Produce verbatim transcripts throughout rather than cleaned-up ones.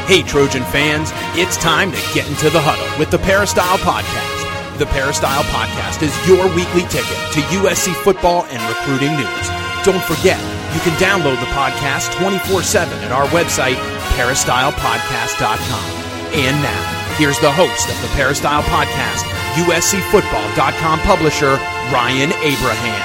Hey, Trojan fans, it's time to get into the huddle with the Peristyle Podcast. The Peristyle Podcast is your weekly ticket to U S C football and recruiting news. Don't forget, you can download the podcast twenty-four seven at our website, peristyle podcast dot com. And now, here's the host of the Peristyle Podcast, U S C football dot com publisher, Ryan Abraham.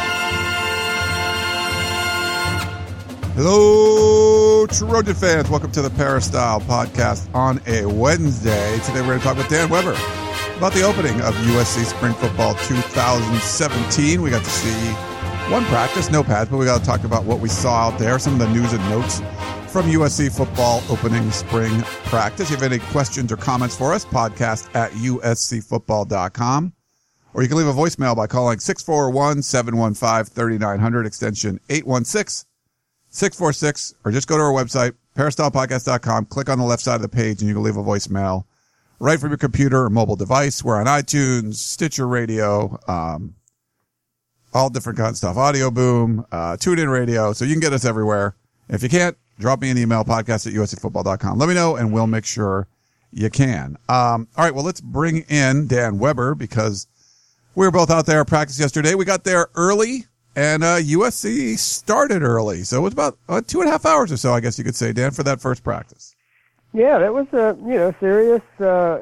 Hello, Trojan fans. Welcome to the Peristyle Podcast on a Wednesday. Today we're going to talk with Dan Weber about the opening of U S C Spring Football two thousand seventeen. We got to see one practice, no pads, but we got to talk about what we saw out there, some of the news and notes from U S C football opening spring practice. If you have any questions or comments for us, podcast at U S C football dot com. Or you can leave a voicemail by calling six four one, seven one five, three nine zero zero, extension eight one six, six four six, or just go to our website, peristyle podcast dot com, click on the left side of the page, and you can leave a voicemail right from your computer or mobile device. We're on iTunes, Stitcher Radio, um, all different kinds of stuff, Audio Boom, uh, TuneIn Radio, so you can get us everywhere. If you can't, drop me an email, podcast at U S C football dot com. Let me know, and we'll make sure you can. Um, all right, well, let's bring in Dan Weber, because we were both out there at practice yesterday. We got there early, and uh, U S C started early, so it was about uh, two and a half hours or so, I guess you could say, Dan, for that first practice. Yeah, that was a you know serious, uh,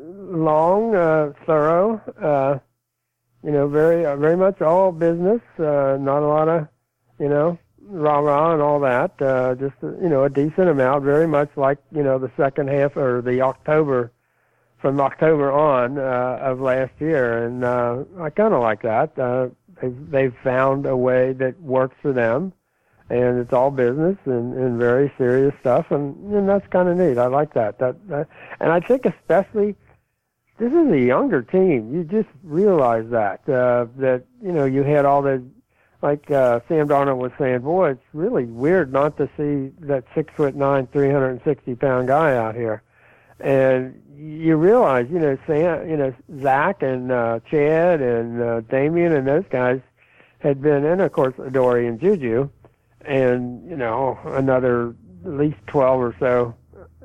long, uh, thorough, uh, you know, very uh, very much all business. Uh, not a lot of you know rah rah and all that. Uh, just you know a decent amount, very much like you know the second half or the October from October on uh, of last year, and uh, I kind of like that. Uh, they've, they've found a way that works for them. And it's all business and, and very serious stuff, and, and that's kind of neat. I like that. That, that. And I think especially, this is a younger team. You just realize that, uh, that, you know, you had all the, like uh, Sam Darnold was saying, boy, it's really weird not to see that six foot nine, three hundred sixty pound guy out here. And you realize, you know, Sam, you know, Zach and uh, Chad and uh, Damian and those guys had been, and of course, Adoree and Juju, and, you know, another at least twelve or so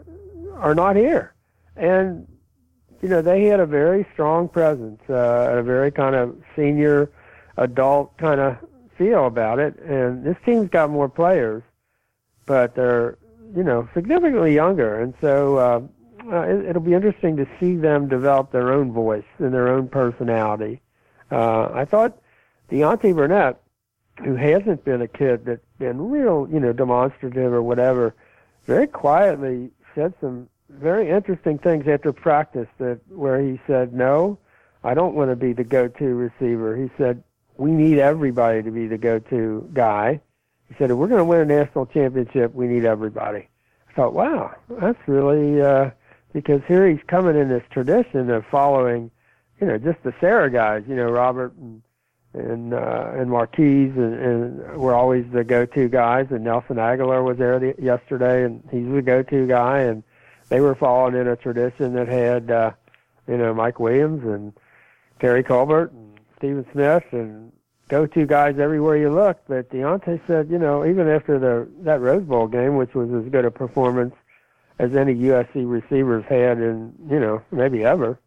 are not here. And, you know, they had a very strong presence, uh, a very kind of senior adult kind of feel about it. And this team's got more players, but they're, you know, significantly younger. And so uh, uh, it, it'll be interesting to see them develop their own voice and their own personality. Uh, I thought Deontay Burnett, who hasn't been a kid that's been real, you know, demonstrative or whatever, very quietly said some very interesting things after practice that where he said, no, I don't want to be the go-to receiver. He said, we need everybody to be the go-to guy. He said, if we're going to win a national championship, we need everybody. I thought, wow, that's really, uh, because here he's coming in this tradition of following, you know, just the Sarah guys, you know, Robert and and uh, and Marquise and, and were always the go-to guys, and Nelson Aguilar was there the, yesterday, and he's the go-to guy, and they were following in a tradition that had, uh, you know, Mike Williams and Terry Colbert and Stephen Smith and go-to guys everywhere you look. But Deontay said, you know, even after the that Rose Bowl game, which was as good a performance as any U S C receivers had in, you know, maybe ever,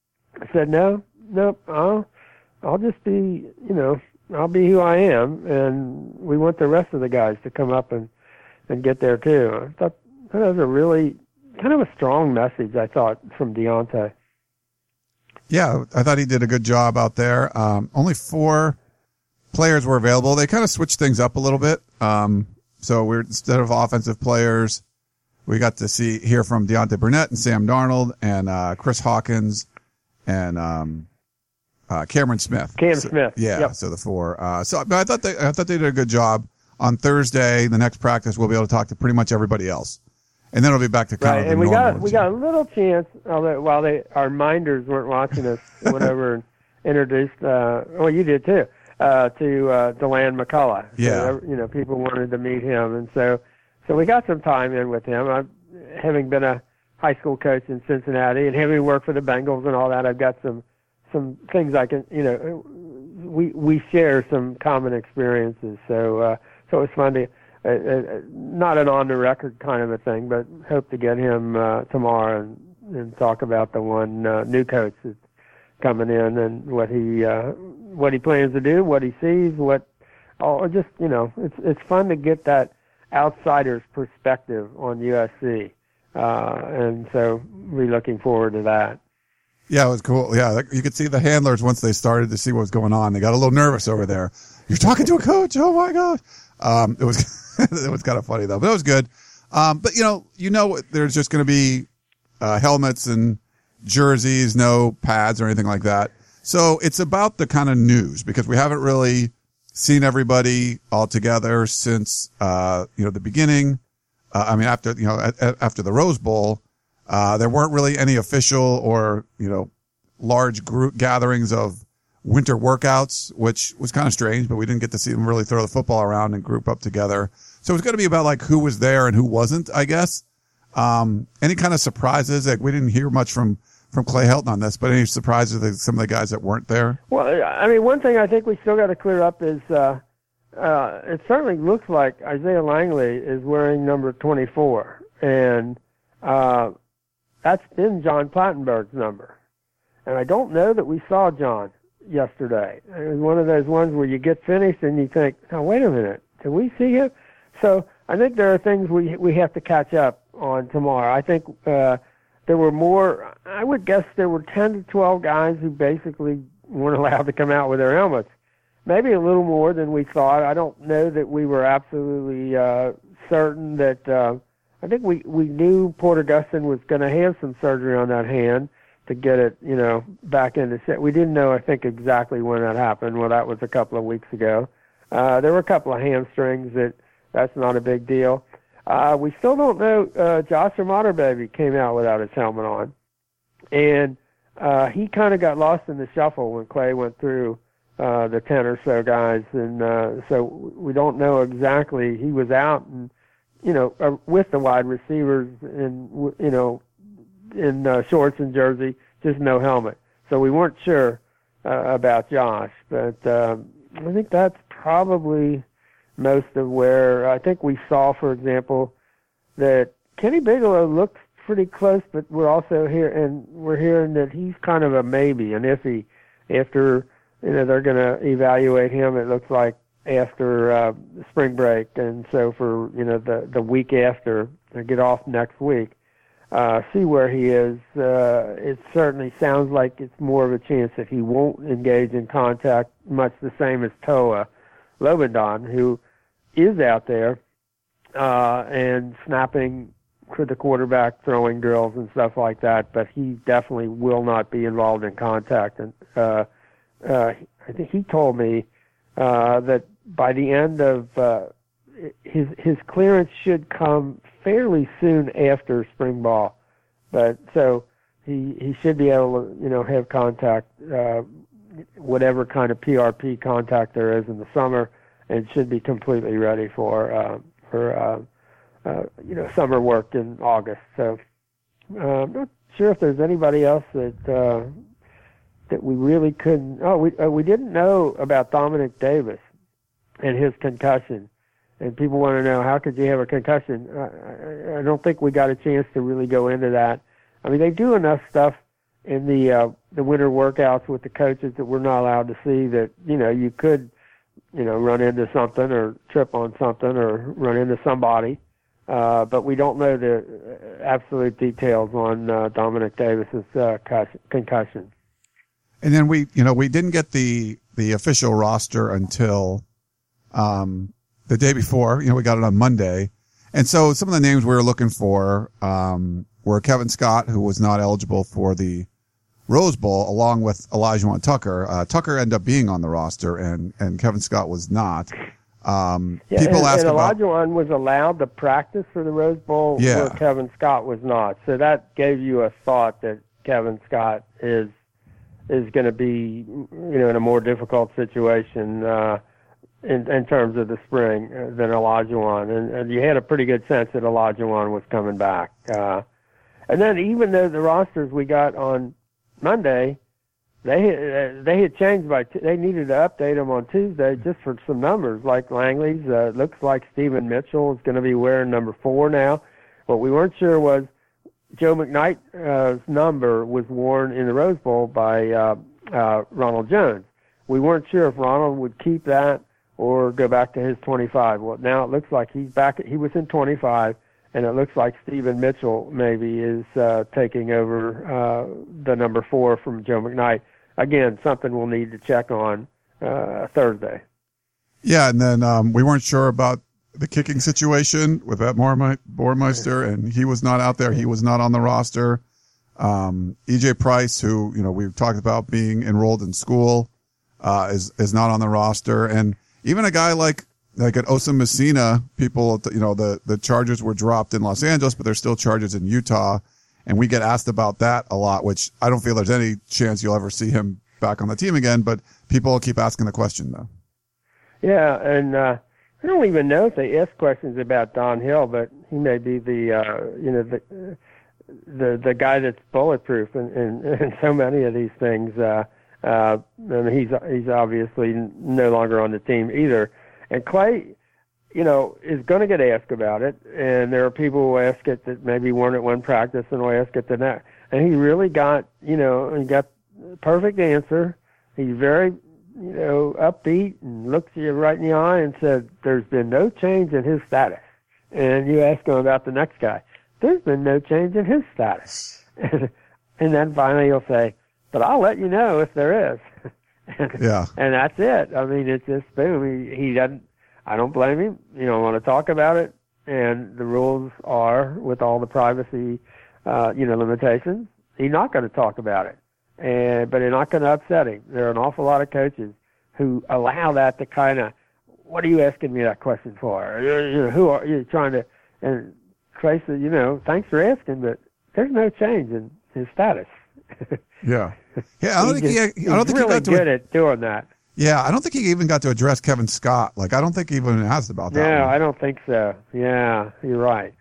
I said, no, nope, I'll I'll just be, you know, I'll be who I am, and we want the rest of the guys to come up and, and get there too. I thought that was a really kind of a strong message, I thought, from Deontay. Yeah, I thought he did a good job out there. Um, only four players were available. They kind of switched things up a little bit. Um, so we're instead of offensive players, we got to see hear from Deontay Burnett and Sam Darnold and uh, Chris Hawkins and um, Uh, Cameron Smith. Cam so, Smith. Yeah, yep. so the four. Uh, so but I thought they, I thought they did a good job. On Thursday, the next practice, we'll be able to talk to pretty much everybody else, and then it'll be back to kind right. of the and we normal got we got a little chance while they our minders weren't watching us, whatever, and introduced. Uh, well, you did too. Uh, to uh, DeLand McCullough. Yeah. So, you know, people wanted to meet him, and so so we got some time in with him. I, having been a high school coach in Cincinnati and having worked for the Bengals and all that, I've got some. some things I can, you know, we we share some common experiences. So uh, so it was fun to a, a, not an on-the-record kind of a thing, but hope to get him uh, tomorrow and, and talk about the one uh, new coach that's coming in and what he uh, what he plans to do, what he sees, what, oh, just, you know, it's it's fun to get that outsider's perspective on U S C, uh, and so we're looking forward to that. Yeah, it was cool. Yeah, you could see the handlers once they started to see what was going on. They got a little nervous over there. You're talking to a coach? Oh my gosh! Um, it was it was kind of funny though, but it was good. Um, but you know, you know, there's just going to be uh, helmets and jerseys, no pads or anything like that. So it's about the kind of news, because we haven't really seen everybody all together since uh, you know the beginning. Uh, I mean, after you know at, at, after the Rose Bowl. Uh, there weren't really any official or, you know, large group gatherings of winter workouts, which was kind of strange, but we didn't get to see them really throw the football around and group up together. So it's going to be about like who was there and who wasn't, I guess. Um, any kind of surprises? Like, we didn't hear much from, from Clay Helton on this, but any surprises with some of the guys that weren't there? Well, I mean, one thing I think we still got to clear up is, uh, uh, it certainly looks like Isaiah Langley is wearing number twenty-four, and, uh, that's been John Plattenberg's number. And I don't know that we saw John yesterday. It was one of those ones where you get finished and you think, oh, wait a minute, did we see him? So I think there are things we we have to catch up on tomorrow. I think uh, there were more, I would guess there were ten to twelve guys who basically weren't allowed to come out with their helmets. Maybe a little more than we thought. I don't know that we were absolutely uh, certain that uh, I think we, we knew Porter Gustin was going to have some surgery on that hand to get it, you know, back into set. We didn't know, I think, exactly when that happened. Well, that was a couple of weeks ago. Uh, there were a couple of hamstrings that that's not a big deal. Uh, we still don't know. Uh, Josh Materbaby came out without his helmet on, and uh, he kind of got lost in the shuffle when Clay went through uh, the ten or so guys, and uh, so we don't know exactly. He was out and, you know, uh, with the wide receivers in, you know, in uh, shorts and jersey, just no helmet. So we weren't sure uh, about Josh, but um, I think that's probably most of where I think we saw, for example, that Kenny Bigelow looks pretty close, but we're also here, and we're hearing that he's kind of a maybe, an iffy. After, you know, they're going to evaluate him, it looks like, after uh, spring break, and so for, you know, the the week after, they get off next week, uh, see where he is. Uh, it certainly sounds like it's more of a chance that he won't engage in contact, much the same as Toa Lobendon, who is out there uh, and snapping for the quarterback, throwing drills and stuff like that, but he definitely will not be involved in contact. And uh, uh, I think he told me Uh, that by the end of uh, his his clearance should come fairly soon after spring ball, but so he he should be able to, you know, have contact, uh, whatever kind of P R P contact there is in the summer, and should be completely ready for uh, for uh, uh, you know, summer work in August. So uh, I'm not sure if there's anybody else that. Uh, that we really couldn't, oh, we uh, we didn't know about Dominic Davis and his concussion. And people want to know, how could you have a concussion? Uh, I, I don't think we got a chance to really go into that. I mean, they do enough stuff in the uh, the winter workouts with the coaches that we're not allowed to see that, you know, you could, you know, run into something or trip on something or run into somebody. Uh, but we don't know the absolute details on uh, Dominic Davis's uh, concussion. And then we, you know, we didn't get the, the official roster until, um, the day before. You know, we got it on Monday. And so some of the names we were looking for, um, were Kevin Scott, who was not eligible for the Rose Bowl, along with Elijah Tucker. Uh, Tucker ended up being on the roster, and, and Kevin Scott was not. Um, yeah, people and, ask and about, Elijah was allowed to practice for the Rose Bowl, yeah. where Kevin Scott was not. So that gave you a thought that Kevin Scott is, is going to be, you know, in a more difficult situation uh, in, in terms of the spring uh, than Olajuwon. And, and you had a pretty good sense that Olajuwon was coming back. Uh, and then even though the rosters we got on Monday they they had changed by t- they needed to update them on Tuesday just for some numbers. Like Langley's, uh, looks like Stephen Mitchell is going to be wearing number four now. What we weren't sure was Joe McKnight's uh, number was worn in the Rose Bowl by uh, uh, Ronald Jones. We weren't sure if Ronald would keep that or go back to his twenty-five. Well, now it looks like he's back. He was in twenty-five, and it looks like Stephen Mitchell maybe is uh, taking over uh, the number four from Joe McKnight. Again, something we'll need to check on uh, Thursday. Yeah, and then um, we weren't sure about the kicking situation with that Boermeister, and he was not out there. He was not on the roster. Um, E J Price, who, you know, we've talked about being enrolled in school, uh, is, is not on the roster. And even a guy like, like an Osa Messina, people, you know, the, the charges were dropped in Los Angeles, but there's still charges in Utah. And we get asked about that a lot, which I don't feel there's any chance you'll ever see him back on the team again, but people keep asking the question though. Yeah. And, uh, I don't even know if they ask questions about Don Hill, but he may be the, uh, you know, the, the, the guy that's bulletproof in, in, in so many of these things. Uh, uh, I mean, he's, he's obviously no longer on the team either. And Clay, you know, is going to get asked about it. And there are people who ask it that maybe weren't at one practice and will ask it the next. And he really got, you know, he got the perfect answer. He's very, you know, upbeat and looked you right in the eye and said, there's been no change in his status. And you ask him about the next guy. There's been no change in his status. And then finally he'll say, but I'll let you know if there is. and, yeah. And that's it. I mean, it's just boom. He, he doesn't, I don't blame him. You don't want to talk about it. And the rules are, with all the privacy, uh, you know, limitations, he's not going to talk about it. And, but they're not going to upset him. There are an awful lot of coaches who allow that to kind of, what are you asking me that question for? You know, who are you trying to, and Clay said, you know, thanks for asking, but there's no change in his status. Yeah. Yeah. I don't think just, he, I don't think really he got to, good at doing that. Yeah. I don't think he even got to address Kevin Scott. Like, I don't think he even asked about that. No, one. I don't think so. Yeah, you're right.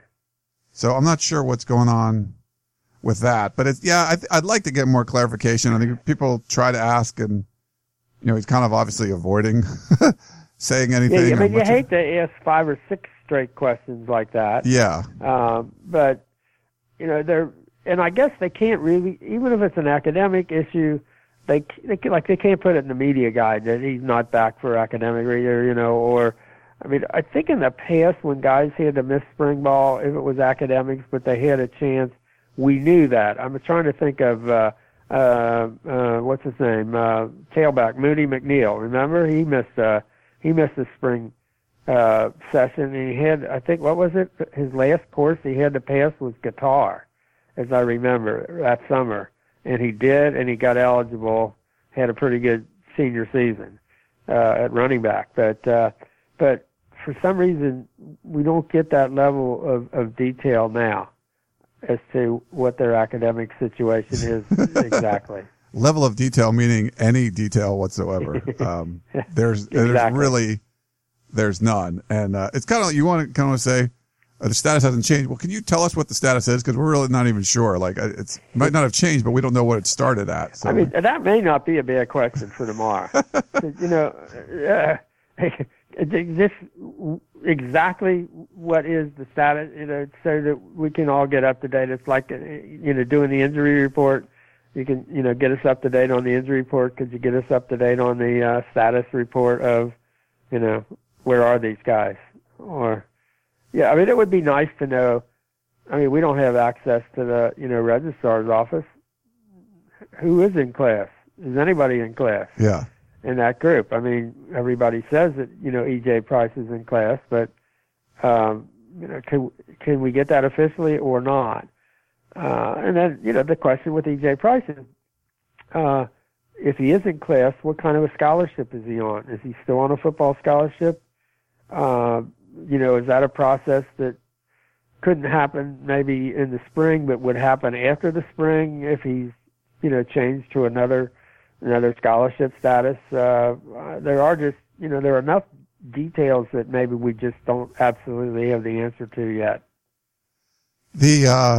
So I'm not sure what's going on with that, but it's, yeah, I, I'd like to get more clarification. I think people try to ask, and, you know, he's kind of obviously avoiding saying anything. Yeah, I mean, you hate of, to ask five or six straight questions like that. Yeah. Um, but, you know, they're, and I guess they can't really, even if it's an academic issue, they, they can, like, they can't put it in the media guide that he's not back for academic reader, you know, or, I mean, I think in the past when guys had to miss spring ball, if it was academics, but they had a chance, we knew that. I'm trying to think of, uh, uh, uh, what's his name? Uh, tailback, Mooney McNeil. Remember? He missed, uh, he missed the spring, uh, session, and he had, I think, what was it? His last course he had to pass was guitar, as I remember, that summer. And he did, and he got eligible, had a pretty good senior season, uh, at running back. But, uh, but for some reason, we don't get that level of, of detail now as to what their academic situation is exactly. Level of detail meaning any detail whatsoever. Um, there's, exactly. there's really, there's none. And, uh, it's kind of, you want to kind of say, uh, the status hasn't changed. Well, can you tell us what the status is? Cause we're really not even sure. Like it's, it might not have changed, but we don't know what it started at. So. I mean, that may not be a bad question for tomorrow. You know, uh, this exactly what is the status, you know, so that we can all get up to date. It's like, you know, doing the injury report. You can, you know, get us up to date on the injury report. Could you get us up to date on the uh, status report of, you know, where are these guys? Or, yeah, I mean, it would be nice to know. I mean, we don't have access to the, you know, registrar's office. Who is in class? Is anybody in class? Yeah. In that group. I mean, everybody says that, you know, E J Price is in class, but, um, you know, can, can we get that officially or not? Uh, and then, you know, the question with E J Price is, uh, if he is in class, what kind of a scholarship is he on? Is he still on a football scholarship? Uh, you know, is that a process that couldn't happen maybe in the spring, but would happen after the spring if he's, you know, changed to another another scholarship status? Uh, there are just, you know, there are enough details that maybe we just don't absolutely have the answer to yet. The, uh,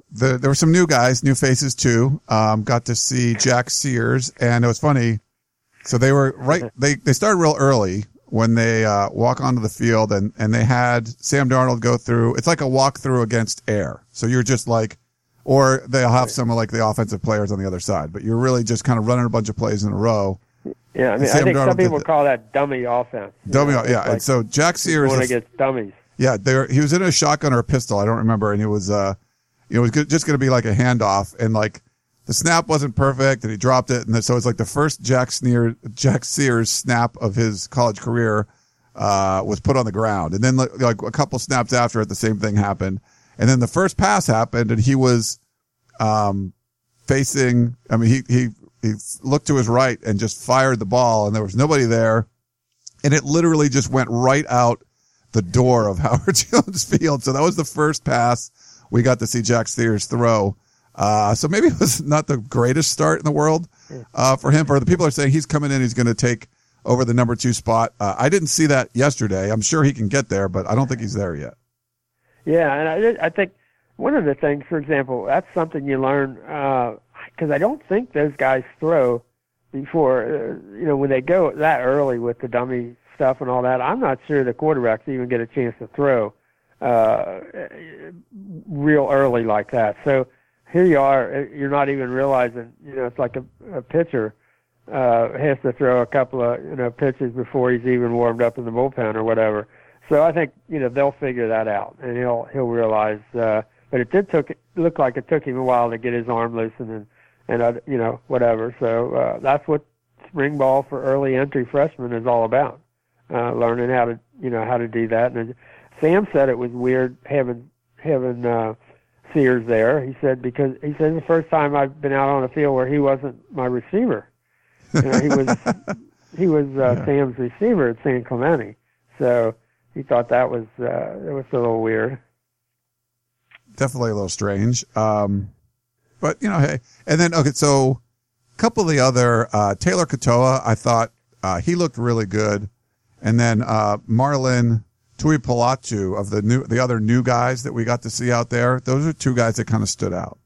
the, there were some new guys, new faces too. Um, got to see Jack Sears, and it was funny. So they were right. They they started real early when they uh, walk onto the field, and and they had Sam Darnold go through. It's like a walkthrough against air. So you're just like, or they'll have some of like the offensive players on the other side, but you're really just kind of running a bunch of plays in a row. Yeah, I mean, I think Darnold some people call that dummy offense. Dummy, know, yeah. Like and so Jack Sears going against dummies. Yeah, they were, he was in a shotgun or a pistol. I don't remember, and it was uh, you know, it was just going to be like a handoff, and like the snap wasn't perfect, and he dropped it, and then, so it's like the first Jack Sneer, Jack Sears snap of his college career uh, was put on the ground, and then like, like a couple snaps after it, the same thing happened, and then the first pass happened, and he was um facing. I mean, he he he looked to his right and just fired the ball, and there was nobody there, and it literally just went right out the door of Howard Jones Field. So that was the first pass we got to see Jack Sears throw. Uh, so maybe it was not the greatest start in the world, uh, for him. For the people are saying he's coming in, he's going to take over the number two spot. Uh, I didn't see that yesterday. I'm sure he can get there, but I don't think he's there yet. Yeah. And I, I think one of the things, for example, that's something you learn, uh, cause I don't think those guys throw before, uh, you know, when they go that early with the dummy stuff and all that, I'm not sure the quarterbacks even get a chance to throw uh, real early like that. So here you are, you're not even realizing, you know, it's like a, a pitcher uh, has to throw a couple of, you know, pitches before he's even warmed up in the bullpen or whatever. So I think, you know, they'll figure that out, and he'll he'll realize. Uh, but it did took it looked like it took him a while to get his arm loosened and and uh, you know, whatever. So uh, that's what spring ball for early entry freshmen is all about. Uh, learning how to, you know, how to do that. And Sam said it was weird having, having, uh, Sears there. He said, because he said the first time I've been out on a field where he wasn't my receiver. You know, he was, he was, uh, yeah. Sam's receiver at San Clemente. So he thought that was, uh, it was a little weird. Definitely a little strange. Um, but you know, hey, and then, okay, so a couple of the other, uh, Taylor Katoa, I thought, uh, he looked really good. And then uh, Marlon Tuipulotu of the new, the other new guys that we got to see out there. Those are two guys that kind of stood out.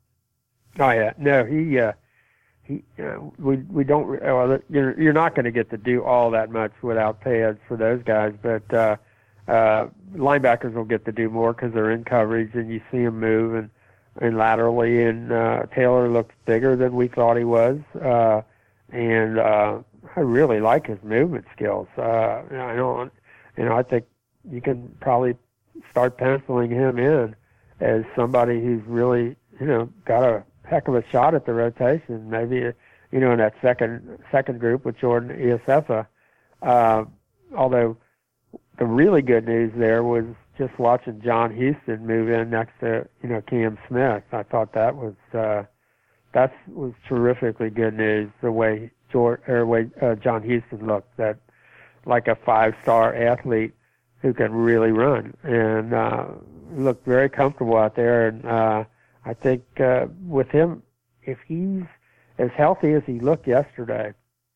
Oh yeah, no, he, uh, he, uh, we we don't. Well, you're you're not going to get to do all that much without pads for those guys, but uh, uh, linebackers will get to do more because they're in coverage and you see them move and and laterally. And uh, Taylor looked bigger than we thought he was, uh, and. Uh, I really like his movement skills. Uh, I don't, you know, I think you can probably start penciling him in as somebody who's really, you know, got a heck of a shot at the rotation. Maybe, you know, in that second second group with Jordan Iosefa. Uh, although the really good news there was just watching John Houston move in next to, you know, Cam Smith. I thought that was uh, that was terrifically good news. The way George, or way uh, John Houston looked, that like a five-star athlete who can really run, and uh, looked very comfortable out there. And uh, I think uh, with him, if he's as healthy as he looked yesterday,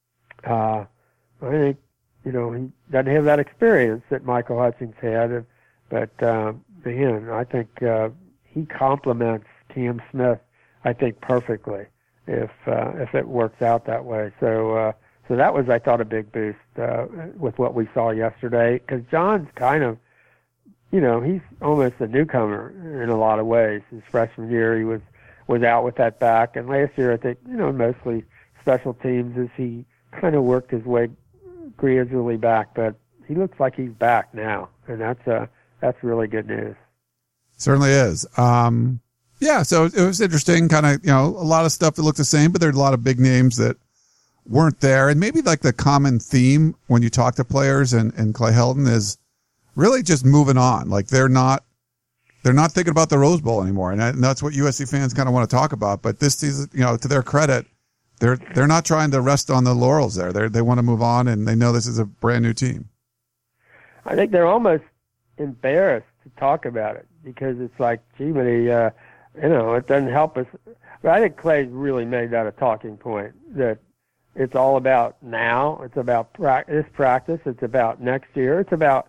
uh, I think, you know, he doesn't have that experience that Michael Hutchings had, but uh, man, I think uh, he complements Cam Smith, I think, perfectly. If uh, if it works out that way, so uh, so that was, I thought, a big boost uh, with what we saw yesterday. Because John's kind of, you know, he's almost a newcomer in a lot of ways. His freshman year, he was was out with that back, and last year, I think, you know, mostly special teams as he kind of worked his way gradually back. But he looks like he's back now, and that's uh that's really good news. Certainly is. Um... Yeah, so it was interesting, kind of, you know, a lot of stuff that looked the same, but there's a lot of big names that weren't there. And maybe like the common theme when you talk to players and, and Clay Helton is really just moving on. Like they're not, they're not thinking about the Rose Bowl anymore. And, and that's what U S C fans kind of want to talk about. But this season, you know, to their credit, they're, they're not trying to rest on the laurels there. They they want to move on, and they know this is a brand new team. I think they're almost embarrassed to talk about it because it's like, gee, but he, uh, you know, it doesn't help us. But I think Clay's really made that a talking point, that it's all about now. It's about pra- this practice. It's about next year. It's about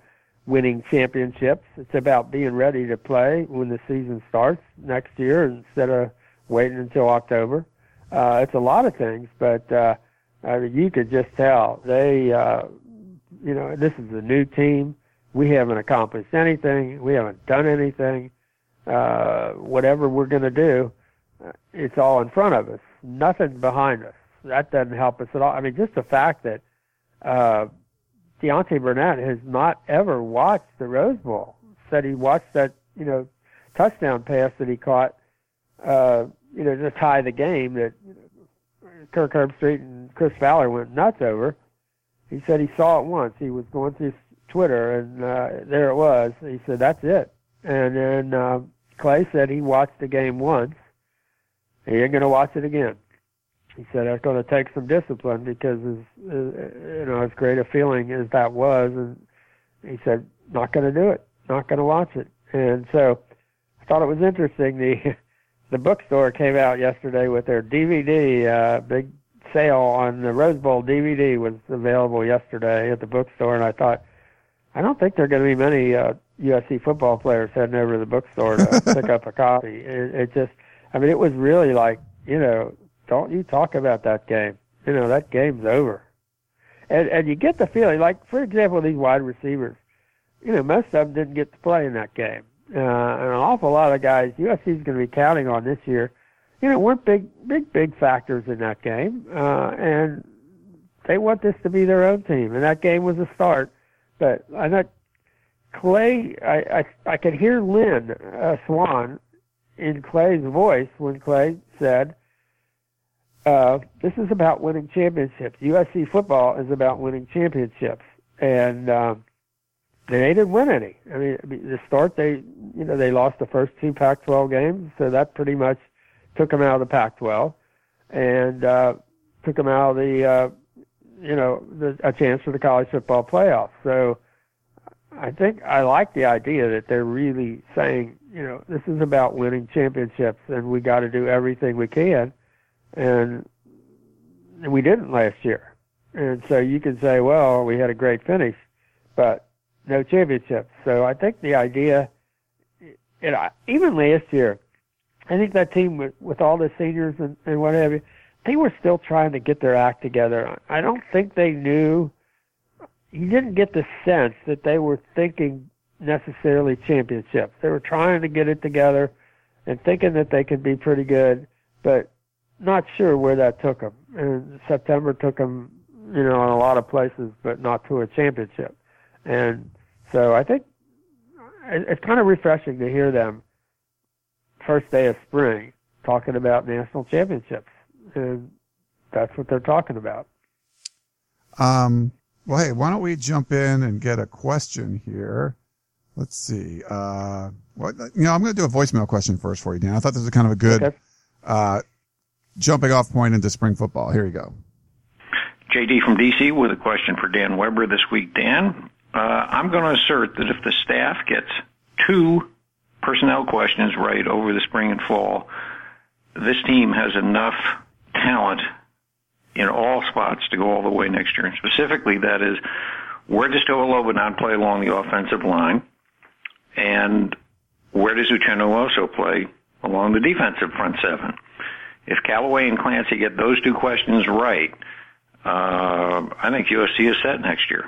winning championships. It's about being ready to play when the season starts next year instead of waiting until October. Uh, it's a lot of things, but uh, I mean, you could just tell they, uh, you know, this is a new team. We haven't accomplished anything. We haven't done anything. Uh, whatever we're going to do, it's all in front of us. Nothing behind us. That doesn't help us at all. I mean, just the fact that uh, Deontay Burnett has not ever watched the Rose Bowl. Said he watched that, you know, touchdown pass that he caught, uh, you know, to tie the game that Kirk Herbstreit and Chris Fowler went nuts over. He said he saw it once. He was going through Twitter, and uh, there it was. He said, that's it. And then uh, Clay said he watched the game once. He ain't going to watch it again. He said that's going to take some discipline because, as, uh, you know, as great a feeling as that was, and he said, not going to do it, not going to watch it. And so I thought it was interesting. The the bookstore came out yesterday with their D V D, uh, big sale on the Rose Bowl D V D was available yesterday at the bookstore, and I thought, I don't think there are going to be many uh, U S C football players heading over to the bookstore to pick up a copy. It, it just, I mean, it was really like, you know, don't you talk about that game. You know, that game's over. And and you get the feeling, like, for example, these wide receivers, you know, most of them didn't get to play in that game. Uh, and an awful lot of guys U S C is going to be counting on this year, you know, weren't big, big, big factors in that game. Uh, and they want this to be their own team. And that game was a start. But I know Clay, I, I, I could hear Lynn uh, Swan in Clay's voice when Clay said, uh, this is about winning championships. U S C football is about winning championships. And um, they didn't win any. I mean, the start, they, you know, they lost the first two Pac twelve games, so that pretty much took them out of the Pac twelve and uh, took them out of the, uh, you know, the, a chance for the college football playoffs. So I think I like the idea that they're really saying, you know, this is about winning championships, and we got to do everything we can. And we didn't last year. And so you can say, well, we had a great finish, but no championships. So I think the idea, you know, even last year, I think that team with, with all the seniors and, and what have you, they were still trying to get their act together. I don't think they knew, you didn't get the sense that they were thinking necessarily championships. They were trying to get it together and thinking that they could be pretty good, but not sure where that took them. And September took them, you know, in a lot of places, but not to a championship. And so I think it's kind of refreshing to hear them first day of spring talking about national championships. And that's what they're talking about. Um, well, hey, why don't we jump in and get a question here? Let's see. Uh, what, you know, I'm going to do a voicemail question first for you, Dan. I thought this was kind of a good okay. uh, jumping off point into spring football. Here you go. J D from D C with a question for Dan Weber this week. Dan, uh, I'm going to assert that if the staff gets two personnel questions right over the spring and fall, this team has enough talent in all spots to go all the way next year. And specifically, that is, where does Toa Lobanon play along the offensive line? And where does Uchenna Nwosu play along the defensive front seven? If Callaway and Clancy get those two questions right, uh, I think U S C is set next year.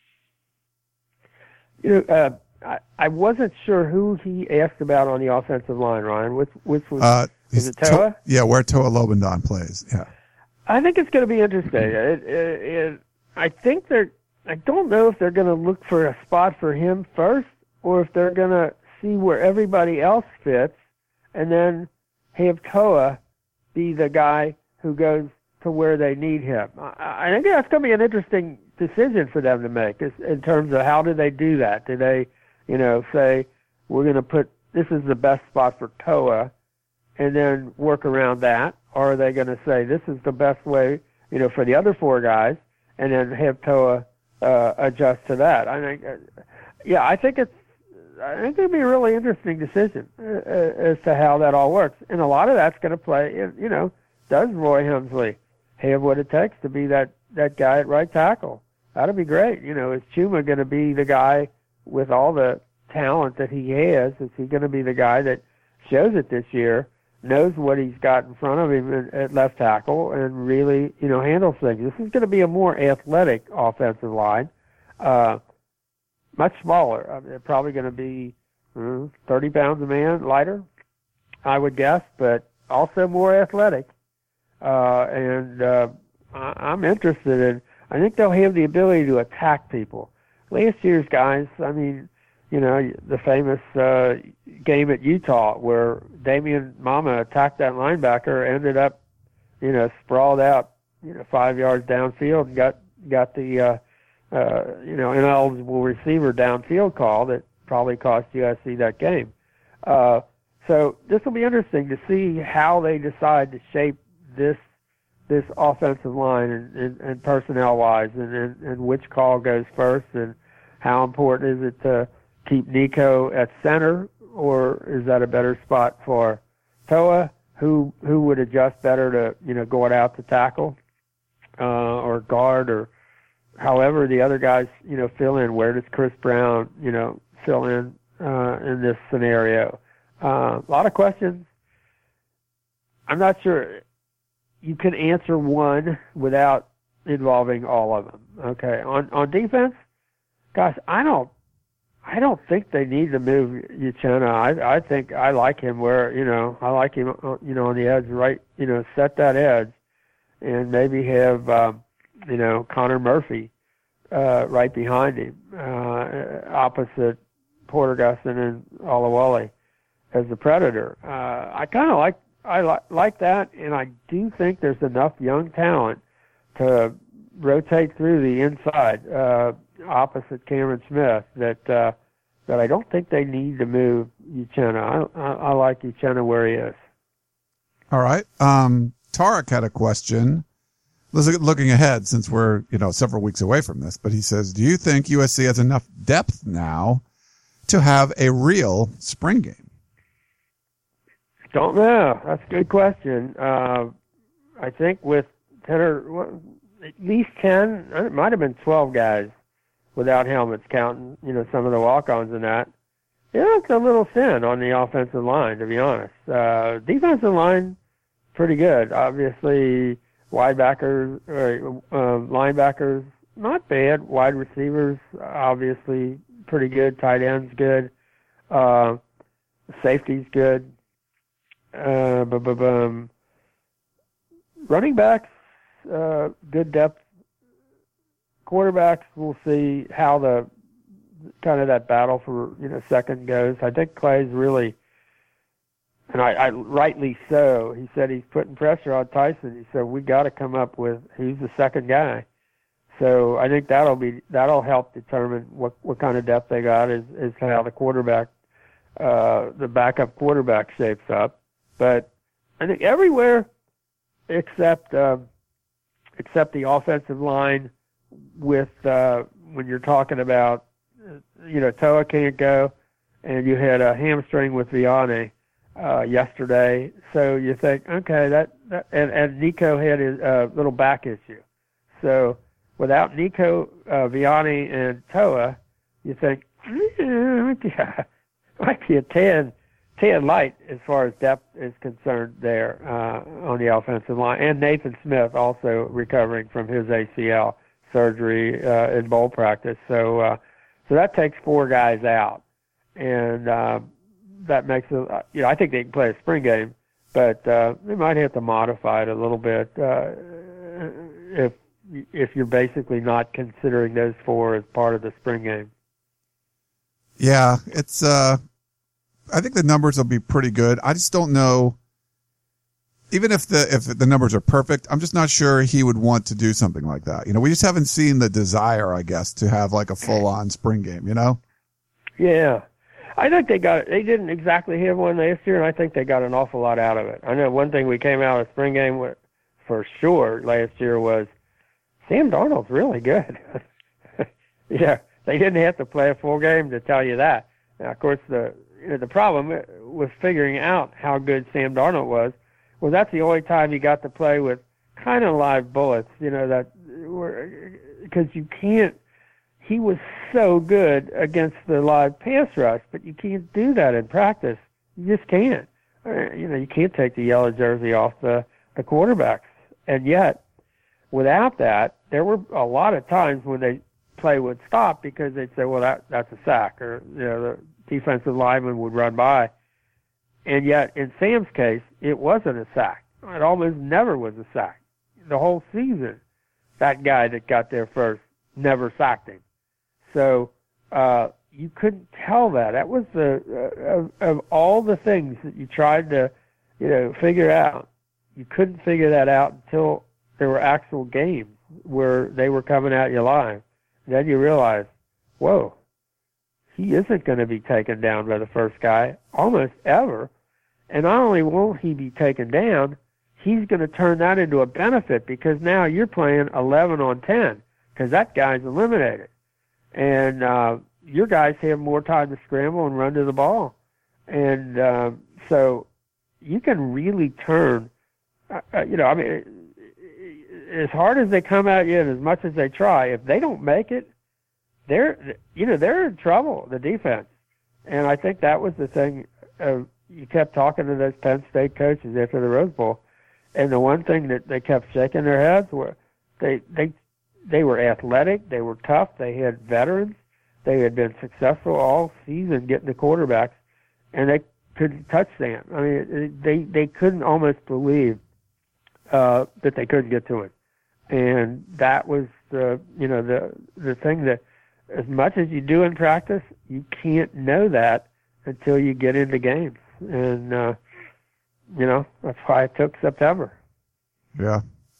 You know, uh, I, I wasn't sure who he asked about on the offensive line, Ryan. Which, which was, uh, is it Toa? To, yeah, where Toa Lobanon plays. Yeah. I think it's going to be interesting. It, it, it, I think they're, I don't know if they're going to look for a spot for him first or if they're going to see where everybody else fits and then have Toa be the guy who goes to where they need him. I, I think that's going to be an interesting decision for them to make in terms of how do they do that. Do they, you know, say, we're going to put, this is the best spot for Toa and then work around that? Or are they going to say, this is the best way, you know, for the other four guys and then have Toa uh, adjust to that? I think, uh, yeah, I think it's, I think it'd be a really interesting decision uh, as to how that all works. And a lot of that's going to play, you know, does Roy Helmsley have what it takes to be that, that guy at right tackle? That'd be great. You know, is Chuma going to be the guy with all the talent that he has, is he going to be the guy that shows it this year, knows what he's got in front of him at left tackle, and really, you know, handles things? This is going to be a more athletic offensive line, uh, much smaller. I mean, they're probably going to be uh, thirty pounds a man lighter, I would guess, but also more athletic. Uh, and uh, I, I'm interested in, I think they'll have the ability to attack people. Last year's guys, I mean, you know, the famous uh, game at Utah where Damian Mama attacked that linebacker, ended up, you know, sprawled out, you know, five yards downfield and got, got the, uh, uh, you know, ineligible receiver downfield call that probably cost U S C that game. Uh, so this will be interesting to see how they decide to shape this this offensive line and, and, and personnel-wise, and, and, and which call goes first, and how important is it to keep Nico at center, or is that a better spot for Toa? Who who would adjust better to, you know, going out to tackle uh, or guard, or however the other guys, you know, fill in? Where does Chris Brown, you know, fill in uh, in this scenario? Uh, a lot of questions. I'm not sure you can answer one without involving all of them. Okay, on on defense, gosh, I don't, I don't think they need to move Uchenna. I I think I like him where, you know, I like him, you know, on the edge, right, you know, set that edge, and maybe have, um, you know, Connor Murphy uh, right behind him, uh, opposite Porter Gustin and Olawale as the predator. Uh, I kind of like. I li- like that, and I do think there's enough young talent to rotate through the inside uh, opposite Cameron Smith that uh, that I don't think they need to move Uchenna. I, I, I like Uchenna where he is. All right. Um, Tarek had a question. Looking ahead, since we're, you know, several weeks away from this, but he says, do you think U S C has enough depth now to have a real spring game? Don't know. That's a good question. Uh, I think with ten or at least ten, it might have been twelve guys without helmets, counting, you know, some of the walk-ons and that. Yeah, it's a little thin on the offensive line, to be honest. Uh, defensive line, pretty good. Obviously, widebackers, or, uh, linebackers, not bad. Wide receivers, obviously, pretty good. Tight ends, good. Uh, safety's good. Uh, bu- bu- bum. Running backs, uh, good depth. Quarterbacks, we'll see how the kind of that battle for, you know, second goes. I think Clay's really, and I, I rightly so. He said he's putting pressure on Tyson. He said we got to come up with who's the second guy. So I think that'll be that'll help determine what what kind of depth they got. Is is how the quarterback, uh, the backup quarterback shapes up. But I think everywhere except uh, except the offensive line, with uh, when you're talking about, you know, Toa can't go, and you had a hamstring with Vianney uh, yesterday. So you think, okay, that, that and, and Nico had a uh, little back issue. So without Nico, uh, Vianney, and Toa, you think, yeah, might be a ten. ten light as far as depth is concerned there uh, on the offensive line. And Nathan Smith also recovering from his A C L surgery uh, in bowl practice. So uh, so that takes four guys out. And uh, that makes it, you know, I think they can play a spring game, but uh, they might have to modify it a little bit uh, if if you're basically not considering those four as part of the spring game. Yeah, it's... Uh... I think the numbers will be pretty good. I just don't know, even if the if the numbers are perfect, I'm just not sure he would want to do something like that. You know, we just haven't seen the desire, I guess, to have like a full-on spring game, you know? Yeah. I think they got they didn't exactly have one last year, and I think they got an awful lot out of it. I know one thing we came out of spring game with, for sure last year was Sam Darnold's really good. Yeah, they didn't have to play a full game to tell you that. Now, of course, the You know, the problem was figuring out how good Sam Darnold was. Well, that's the only time he got to play with kind of live bullets, you know, that because you can't he was so good against the live pass rush, but you can't do that in practice. You just can't. You know, you can't take the yellow jersey off the, the quarterbacks. And yet, without that, there were a lot of times when they play would stop because they'd say, well, that that's a sack, or, you know, the defensive lineman would run by. And yet, in Sam's case, it wasn't a sack. It almost never was a sack. The whole season, that guy that got there first never sacked him. So uh, you couldn't tell that. That was the uh, of, of all the things that you tried to, you know, figure out. You couldn't figure that out until there were actual games where they were coming at you live. Then you realize, whoa, he isn't going to be taken down by the first guy almost ever. And not only won't he be taken down, he's going to turn that into a benefit because now you're playing eleven on ten because that guy's eliminated. And uh, your guys have more time to scramble and run to the ball. And uh, so you can really turn, uh, you know, I mean, as hard as they come at you and as much as they try, if they don't make it, they're, you know, they're in trouble, the defense. And I think that was the thing. Uh, you kept talking to those Penn State coaches after the Rose Bowl, and the one thing that they kept shaking their heads were they they they were athletic, they were tough, they had veterans, they had been successful all season getting the quarterbacks, and they couldn't touch Sam. I mean, they they couldn't almost believe uh, that they couldn't get to it, and that was the you know the the thing that, as much as you do in practice, you can't know that until you get into games, and uh, you know that's why it took September. Yeah.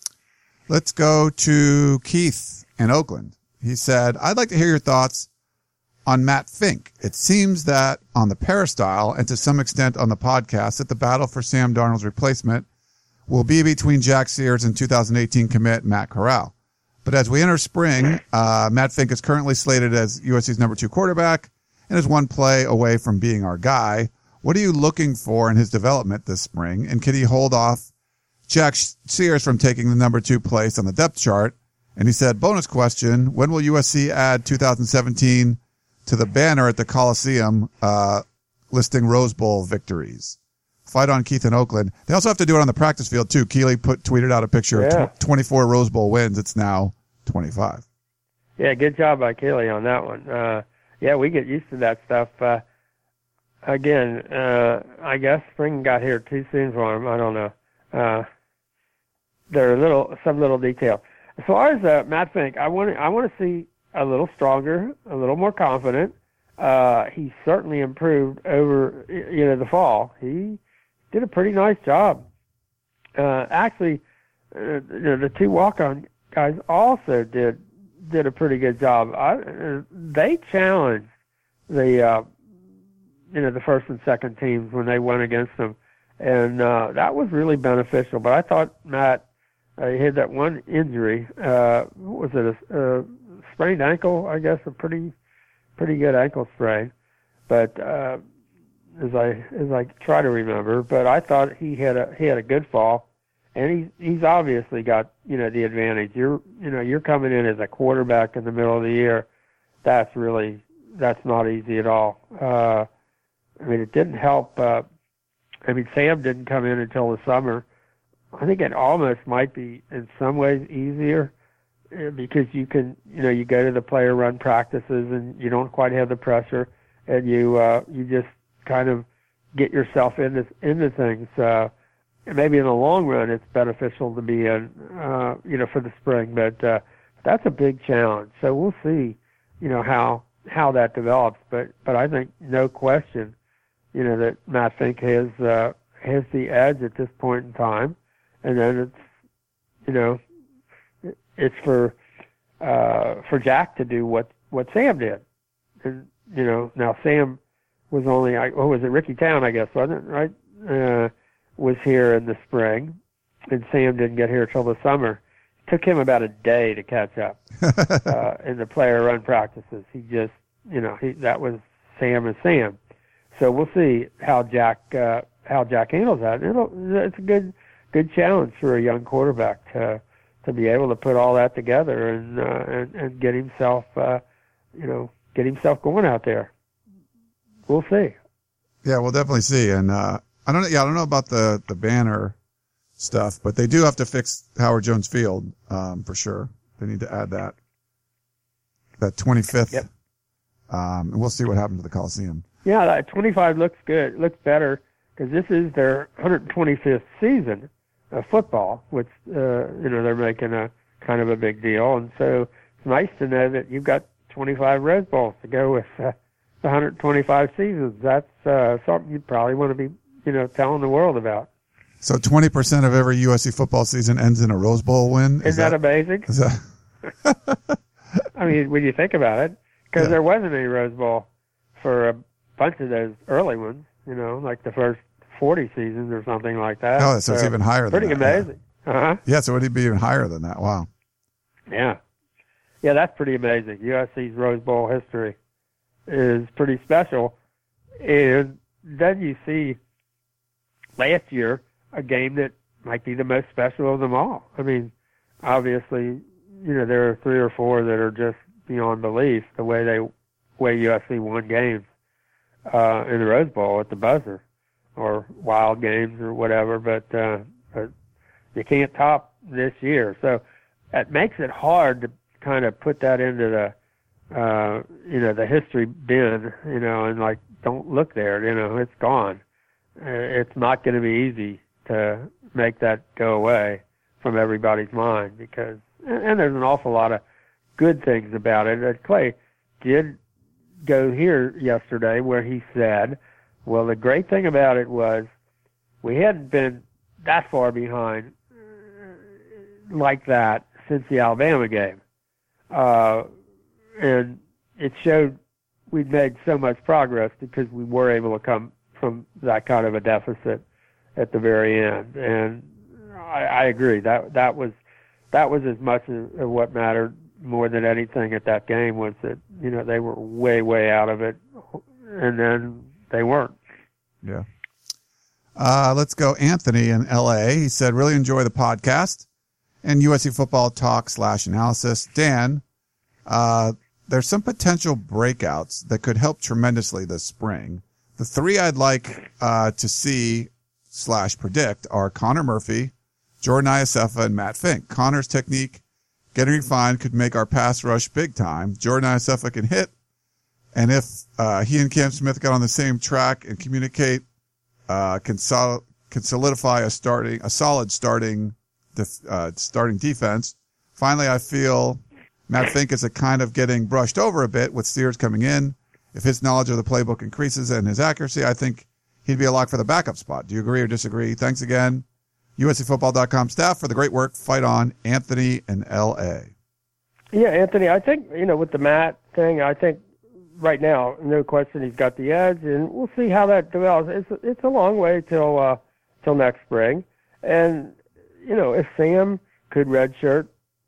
Let's go to Keith in Oakland. He said, I'd like to hear your thoughts on Matt Fink. It seems that on the Peristyle and to some extent on the podcast that the battle for Sam Darnold's replacement will be between Jack Sears and two thousand eighteen commit Matt Corral. But as we enter spring, uh, Matt Fink is currently slated as U S C's number two quarterback and is one play away from being our guy. What are you looking for in his development this spring? And can he hold off Jack Sears from taking the number two place on the depth chart? And he said, bonus question, when will U S C add two thousand seventeen to the banner at the Coliseum, uh, listing Rose Bowl victories? Fight on, Keith in Oakland. They also have to do it on the practice field too. Keely put tweeted out a picture yeah. of tw- twenty-four Rose Bowl wins. It's now twenty-five. Yeah, good job by Keely on that one. Uh, yeah, we get used to that stuff. Uh, again, uh, I guess spring got here too soon for him. I don't know. Uh, there are little, some little details. As far as uh, Matt Fink, I want to, I want to see a little stronger, a little more confident. Uh, he certainly improved over, you know, the fall. He did a pretty nice job. Uh, actually, uh, you know, the two walk-on guys also did did a pretty good job. I, uh, they challenged the, uh, you know, the first and second teams when they went against them, and uh, that was really beneficial. But I thought Matt, uh, he had that one injury. Uh, what was it? A, a sprained ankle, I guess, a pretty pretty good ankle sprain. But uh, as I as I try to remember, but I thought he had a he had a good fall, and he's he's obviously got, you know, the advantage. You're you know you're coming in as a quarterback in the middle of the year. That's really that's not easy at all. Uh, I mean, it didn't help. Uh, I mean, Sam didn't come in until the summer. I think it almost might be in some ways easier because you can, you know, you go to the player run practices and you don't quite have the pressure, and you uh, you just kind of get yourself into into things. Uh, maybe in the long run, it's beneficial to be in, uh, you know, for the spring, but uh, that's a big challenge. So we'll see, you know, how how that develops. But but I think no question, you know, that Matt Fink has uh, has the edge at this point in time, and then it's, you know, it's for uh, for Jack to do what, what Sam did. And, you know, now Sam was only, what was it, Ricky Town, I guess, wasn't it, right? Uh, was here in the spring, and Sam didn't get here till the summer. It took him about a day to catch up uh, in the player run practices. He just, you know, he, that was Sam and Sam. So we'll see how Jack uh, how Jack handles that. It'll, it's a good good challenge for a young quarterback to to be able to put all that together and uh, and, and get himself uh, you know, get himself going out there. We'll see. Yeah, we'll definitely see. And uh, I don't know. Yeah, I don't know about the, the banner stuff, but they do have to fix Howard Jones Field um, for sure. They need to add that that twenty-fifth. Yep. Um, and we'll see what happens to the Coliseum. Yeah, that twenty-five looks good. It looks better because this is their one hundred twenty-fifth season of football, which uh, you know they're making a kind of a big deal, and so it's nice to know that you've got twenty-five Rose Bowls to go with uh, the one hundred twenty-five seasons. That's uh, something you'd probably want to be, you know, telling the world about. So twenty percent of every U S C football season ends in a Rose Bowl win? Is Isn't that, that amazing? Is that... I mean, when you think about it, because yeah. there wasn't any Rose Bowl for a bunch of those early ones, you know, like the first forty seasons or something like that. Oh, so, so it's even higher than pretty that. Pretty amazing. Yeah. Uh-huh. Yeah, so would it be even higher than that? Wow. Yeah. Yeah, that's pretty amazing. U S C's Rose Bowl history is pretty special. And then you see last year a game that might be the most special of them all. I mean, obviously, you know, there are three or four that are just beyond belief the way they way U S C won games uh, in the Rose Bowl at the buzzer, or wild games or whatever. But, uh, but you can't top this year, so it makes it hard to kind of put that into the uh, you know the history bin, you know, and like don't look there, you know, it's gone. Uh, it's not going to be easy to make that go away from everybody's mind because, and, and there's an awful lot of good things about it. Uh, Clay did go here yesterday where he said, well, the great thing about it was we hadn't been that far behind like that since the Alabama game. Uh, and it showed we'd made so much progress because we were able to come from that kind of a deficit at the very end. And I, I agree that that was that was as much as, as what mattered more than anything at that game was that, you know, they were way, way out of it, and then they weren't. Yeah. Uh, let's go. Anthony in L A. He said, really enjoy the podcast and U S C football talk slash analysis. Dan, uh, there's some potential breakouts that could help tremendously this spring. The three I'd like uh, to see slash predict are Connor Murphy, Jordan Iosefa, and Matt Fink. Connor's technique, getting refined, could make our pass rush big time. Jordan Iosefa can hit, and if uh, he and Cam Smith got on the same track and communicate, uh, can sol- can solidify a starting a solid starting def- uh, starting defense. Finally, I feel Matt Fink is a kind of getting brushed over a bit with Sears coming in. If his knowledge of the playbook increases and his accuracy, I think he'd be a lock for the backup spot. Do you agree or disagree? Thanks again, U S C football dot com staff, for the great work. Fight on. Anthony in L A. Yeah, Anthony, I think, you know, with the Matt thing, I think right now, no question he's got the edge, and we'll see how that develops. It's, it's a long way till, uh, till next spring. And, you know, if Sam could redshirt,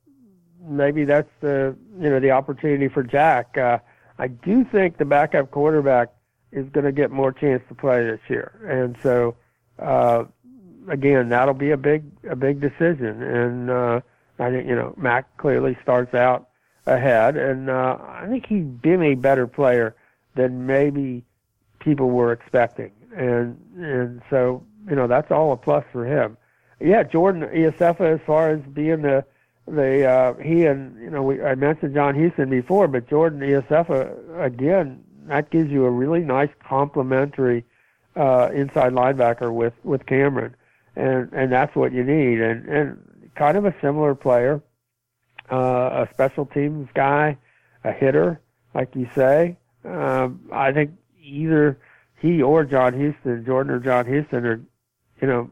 maybe that's the, you know, the opportunity for Jack. Uh, I do think the backup quarterback is going to get more chance to play this year. And so, uh, again, that'll be a big, a big decision. And, uh, I think, you know, Mac clearly starts out ahead, and, uh, I think he's been a better player than maybe people were expecting. And, and so, you know, that's all a plus for him. Yeah, Jordan Iosefa, as far as being the, the, uh, he and, you know, we, I mentioned John Houston before, but Jordan Iosefa, again, that gives you a really nice complementary, uh, inside linebacker with, with Cameron. And, and that's what you need. And, and kind of a similar player, uh, a special teams guy, a hitter, like you say. Um, I think either he or John Houston, Jordan or John Houston, are, you know,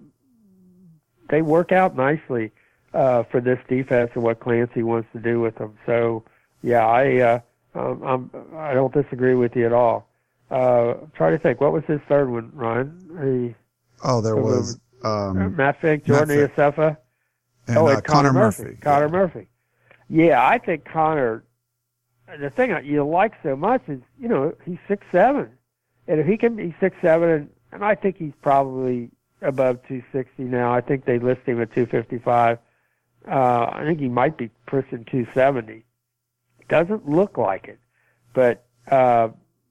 they work out nicely, uh, for this defense and what Clancy wants to do with them. So, yeah, I, uh, um, I'm, I don't disagree with you at all. Uh, try to think, what was his third one, Ryan? The, oh, there was, um, Matt Fink, Jordan Iosefa. And, oh, and uh, Connor, Connor Murphy. Murphy. Connor yeah. Murphy. Yeah, I think Connor, the thing that you like so much is, you know, he's six seven. And if he can be six seven, and, and I think he's probably above two sixty now. I think they list him at two fifty-five. Uh, I think he might be pushing two seventy. Doesn't look like it. but, uh,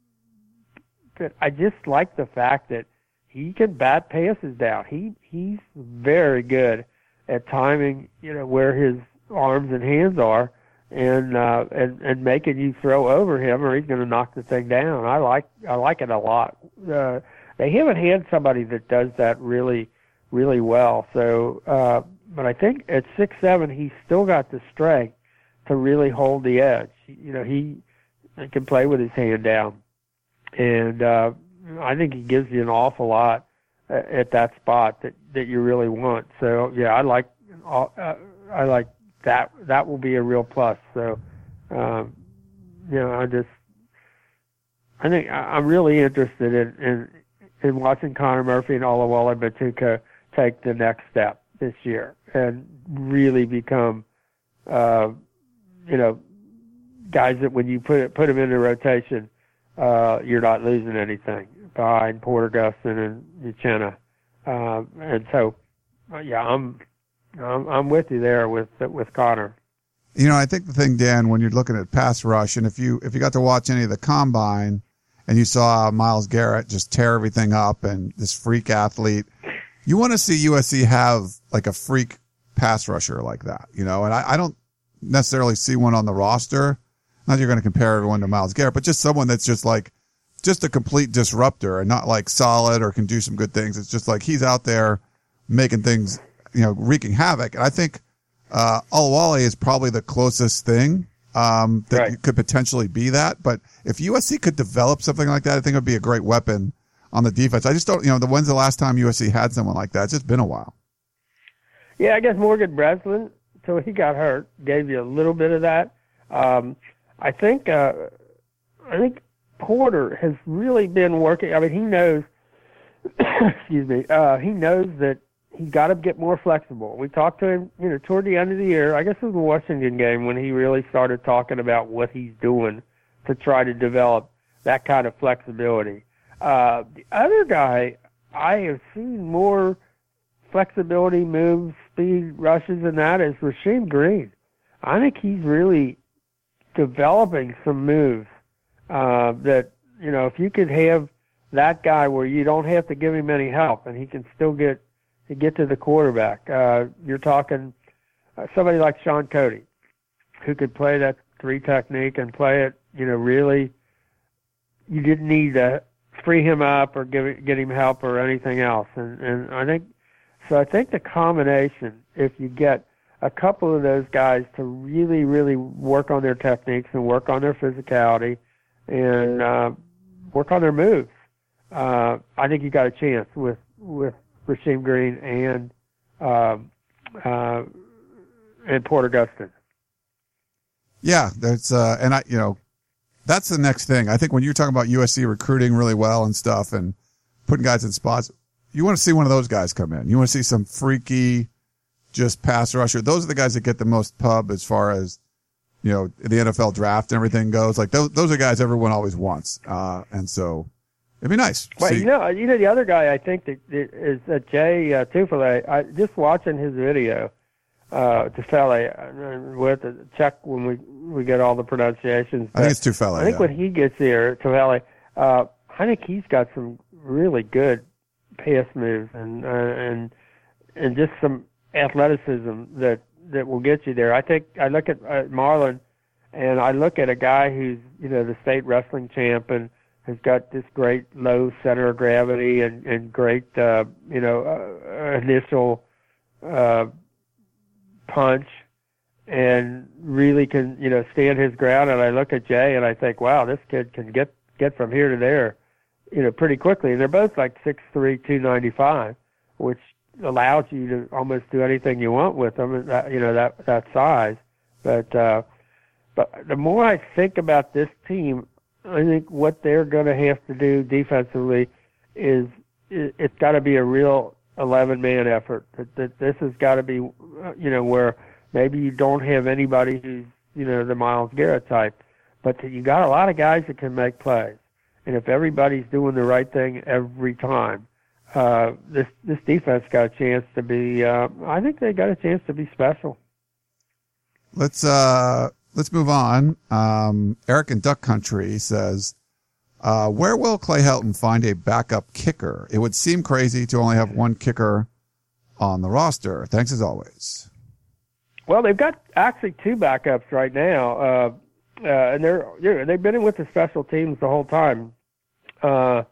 but I just like the fact that he can bat passes down. He, he's very good at timing, you know, where his arms and hands are, and uh, and and making you throw over him, or he's going to knock the thing down. I like I like it a lot. Uh, they haven't had somebody that does that really, really well. So, uh, but I think at six seven, he's still got the strength to really hold the edge. You know, he can play with his hand down, and uh, I think he gives you an awful lot at that spot that, that you really want. So yeah, I like uh, I like that. That will be a real plus. So um, you know, I just I think I'm really interested in in, in watching Connor Murphy and Olawale Batuka take the next step this year and really become uh, you know, guys that when you put it, put them into rotation, uh, you're not losing anything behind Porter Gustin and Uchenna. Uh, and so, uh, yeah, I'm, I'm, I'm with you there with, with Connor. You know, I think the thing, Dan, when you're looking at pass rush, and if you, if you got to watch any of the combine and you saw Myles Garrett just tear everything up and this freak athlete, you want to see U S C have like a freak pass rusher like that, you know, and I, I don't necessarily see one on the roster. Not that you're going to compare everyone to Myles Garrett, but just someone that's just like, just a complete disruptor and not like solid or can do some good things. It's just like he's out there making things, you know, wreaking havoc. And I think, uh, Olawale is probably the closest thing, um, that right. could potentially be that. But if U S C could develop something like that, I think it would be a great weapon on the defense. I just don't, you know, the when's the last time U S C had someone like that? It's just been a while. Yeah, I guess Morgan Breslin, until he got hurt, gave you a little bit of that. Um, I think, uh, I think Porter has really been working. I mean, he knows, excuse me, uh, he knows that he's got to get more flexible. We talked to him, you know, toward the end of the year. I guess it was the Washington game when he really started talking about what he's doing to try to develop that kind of flexibility. Uh, the other guy, I have seen more flexibility, moves, speed, rushes, and that is Rasheem Green. I think he's really developing some moves uh, that, you know, if you could have that guy where you don't have to give him any help and he can still get to get to the quarterback. Uh, you're talking uh, somebody like Sean Cody, who could play that three technique and play it, you know, really. You didn't need to free him up or give it, get him help or anything else. And, and I think, so I think the combination, if you get a couple of those guys to really, really work on their techniques and work on their physicality and uh, work on their moves, uh, I think you got a chance with, with Rasheem Green and um, uh, and Porter Gustin. Yeah, that's uh, and I, you know, that's the next thing. I think when you're talking about U S C recruiting really well and stuff and putting guys in spots, you want to see one of those guys come in. You want to see some freaky, just pass rusher. Those are the guys that get the most pub as far as, you know, the N F L draft and everything goes. Like those, those are guys everyone always wants. Uh, and so it'd be nice. Well, you know, you know, the other guy I think that is uh, Jay uh, Tufele. I just watching his video, uh, Tufele, with uh, check when we, we get all the pronunciations. I think it's Tufele. I think yeah. when he gets here, Tufele, uh, I think he's got some really good pass moves and, uh, and, and just some athleticism that, that will get you there. I think I look at uh, Marlon and I look at a guy who's, you know, the state wrestling champ and has got this great low center of gravity and, and great, uh, you know, uh, initial, uh, punch and really can, you know, stand his ground. And I look at Jay and I think, wow, this kid can get, get from here to there, you know, pretty quickly. And they're both like six three, two ninety-five, which allows you to almost do anything you want with them, you know, that, that size. But, uh, but the more I think about this team, I think what they're going to have to do defensively is, is it's got to be a real eleven-man effort. That, that this has got to be, you know, where maybe you don't have anybody who's, you know, the Myles Garrett type, but that you got a lot of guys that can make plays. And if everybody's doing the right thing every time, uh, this this defense got a chance to be. Uh, I think they got a chance to be special. Let's uh, let's move on. Um, Eric in Duck Country says, uh, where will Clay Helton find a backup kicker? It would seem crazy to only have one kicker on the roster. Thanks as always. Well, they've got actually two backups right now, uh, uh, and they're you know, they've been in with the special teams the whole time uh,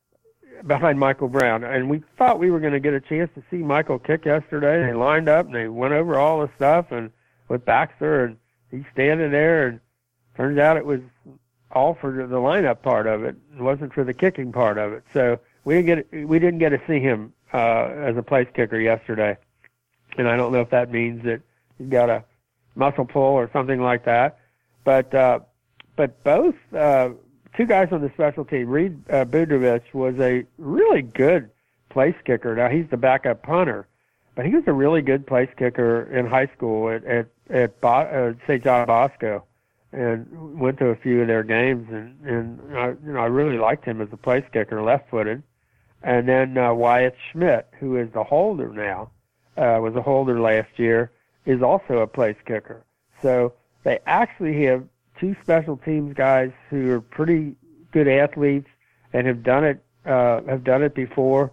behind Michael Brown. And we thought we were going to get a chance to see Michael kick yesterday. They lined up and they went over all the stuff and with Baxter, and he's standing there, and turns out it was all for the lineup part of it. It wasn't for the kicking part of it. So we didn't get we didn't get to see him uh, as a place kicker yesterday, and I don't know if that means that he's got a muscle pull or something like that. But uh, but both uh, two guys on the special team, Reed uh, Budrovich was a really good place kicker. Now he's the backup punter, but he was a really good place kicker in high school at at, at Bo- uh, Saint John Bosco, and went to a few of their games, and and I, you know I really liked him as a place kicker, left-footed. And then uh, Wyatt Schmidt, who is the holder now, uh, was a holder last year, is also a place kicker. So they actually have two special teams guys who are pretty good athletes and have done it uh, have done it before,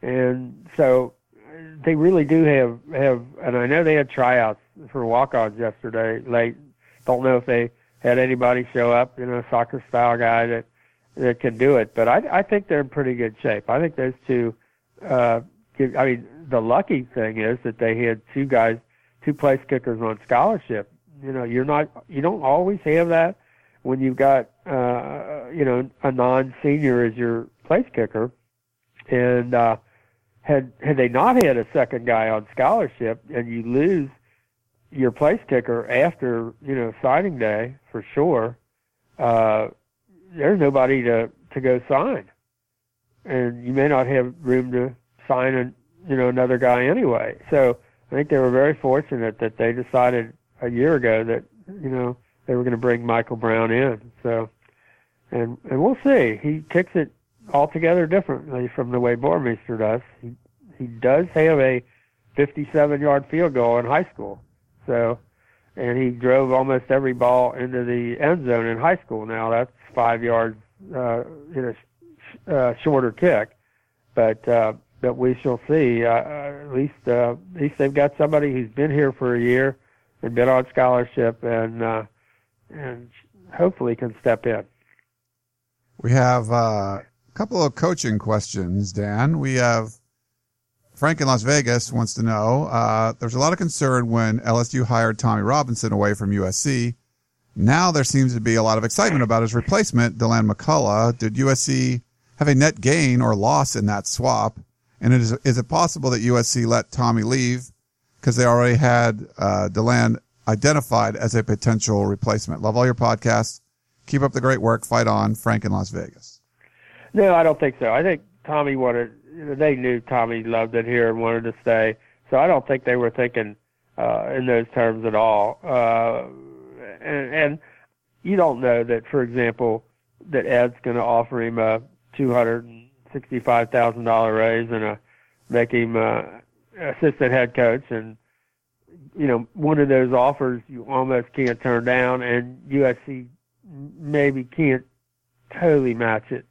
and so they really do have have. And I know they had tryouts for walk-ons yesterday late. Don't know if they had anybody show up, you know, a soccer style guy that that can do it. But I, I think they're in pretty good shape. I think those two. Uh, give, I mean, the lucky thing is that they had two guys, two place kickers on scholarship. You know, you're not, you don't always have that when you've got, uh, you know, a non-senior as your place kicker. And uh, had had they not had a second guy on scholarship, and you lose your place kicker after, you know, signing day for sure, uh, there's nobody to, to go sign. And you may not have room to sign, a, you know, another guy anyway. So I think they were very fortunate that they decided a year ago that, you know, they were going to bring Michael Brown in. So, and and we'll see. He kicks it altogether differently from the way Bormeister does. He he does have a fifty-seven-yard field goal in high school. So, and he drove almost every ball into the end zone in high school. Now that's five yards, uh, you know, sh- uh, shorter kick, but uh, but we shall see. Uh, at least uh, at least they've got somebody who's been here for a year and been on scholarship, and uh, and hopefully can step in. We have uh, a couple of coaching questions, Dan. We have Frank in Las Vegas wants to know, uh, there's a lot of concern when L S U hired Tommy Robinson away from U S C. Now there seems to be a lot of excitement about his replacement, Deland McCullough. Did U S C have a net gain or loss in that swap? And is, is it possible that U S C let Tommy leave because they already had uh, Deland identified as a potential replacement? Love all your podcasts. Keep up the great work. Fight on. Frank in Las Vegas. No, I don't think so. I think Tommy wanted, they knew Tommy loved it here and wanted to stay. So I don't think they were thinking uh, in those terms at all. Uh, and, and you don't know that, for example, that Ed's going to offer him a two hundred sixty-five thousand dollars raise and a, make him uh, assistant head coach. And, you know, one of those offers you almost can't turn down, and U S C maybe can't totally match it.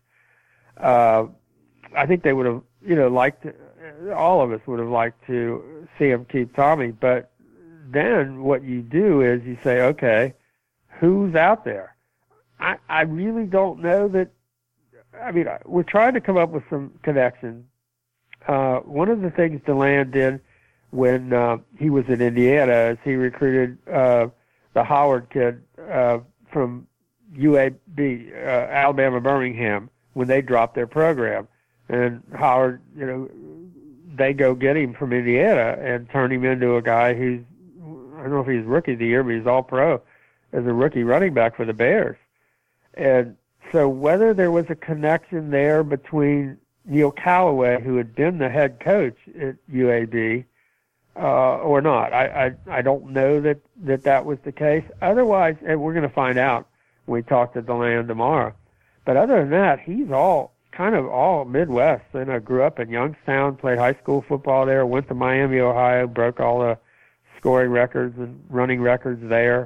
Uh, I think they would have, you know, liked to, all of us would have liked to see him keep Tommy. But then what you do is you say, okay, who's out there? I, I really don't know that. I mean, we're trying to come up with some connections. Uh, one of the things Deland did when uh, he was in Indiana is he recruited uh, the Howard kid uh, from U A B, uh, Alabama Birmingham, when they dropped their program. And Howard, you know, they go get him from Indiana and turn him into a guy who's, I don't know if he's rookie of the year, but he's all pro as a rookie running back for the Bears. And so whether there was a connection there between Neil Callaway, who had been the head coach at U A B, uh, or not, I, I, I don't know that, that that was the case. Otherwise, and we're going to find out when we talk to Deland tomorrow. But other than that, he's all kind of all Midwest. And I grew up in Youngstown, played high school football there, went to Miami, Ohio, broke all the scoring records and running records there.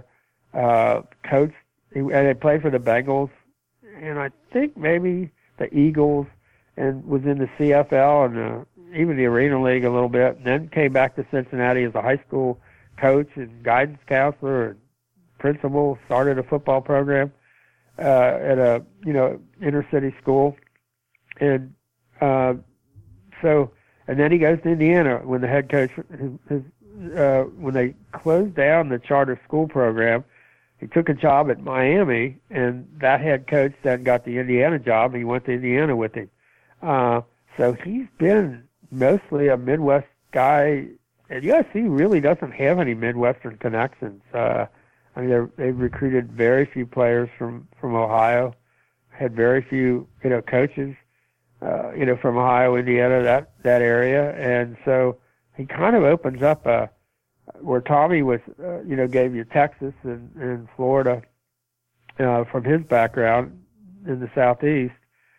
uh, coached, and they played for the Bengals, and I think maybe the Eagles, and was in the C F L and the, even the Arena League a little bit, and then came back to Cincinnati as a high school coach and guidance counselor and principal, started a football program uh, at a, you know, inner city school. And uh, so, and then he goes to Indiana when the head coach, his, his, uh, when they closed down the charter school program, he took a job at Miami, and that head coach then got the Indiana job, and he went to Indiana with him. Uh, so he's been mostly a Midwest guy, and U S C really doesn't have any Midwestern connections. Uh, I mean, they've recruited very few players from, from Ohio, had very few, you know, coaches, uh, you know, from Ohio, Indiana, that, that area. And so he kind of opens up a, where Tommy was, uh, you know, gave you Texas and, and Florida, uh, from his background in the Southeast.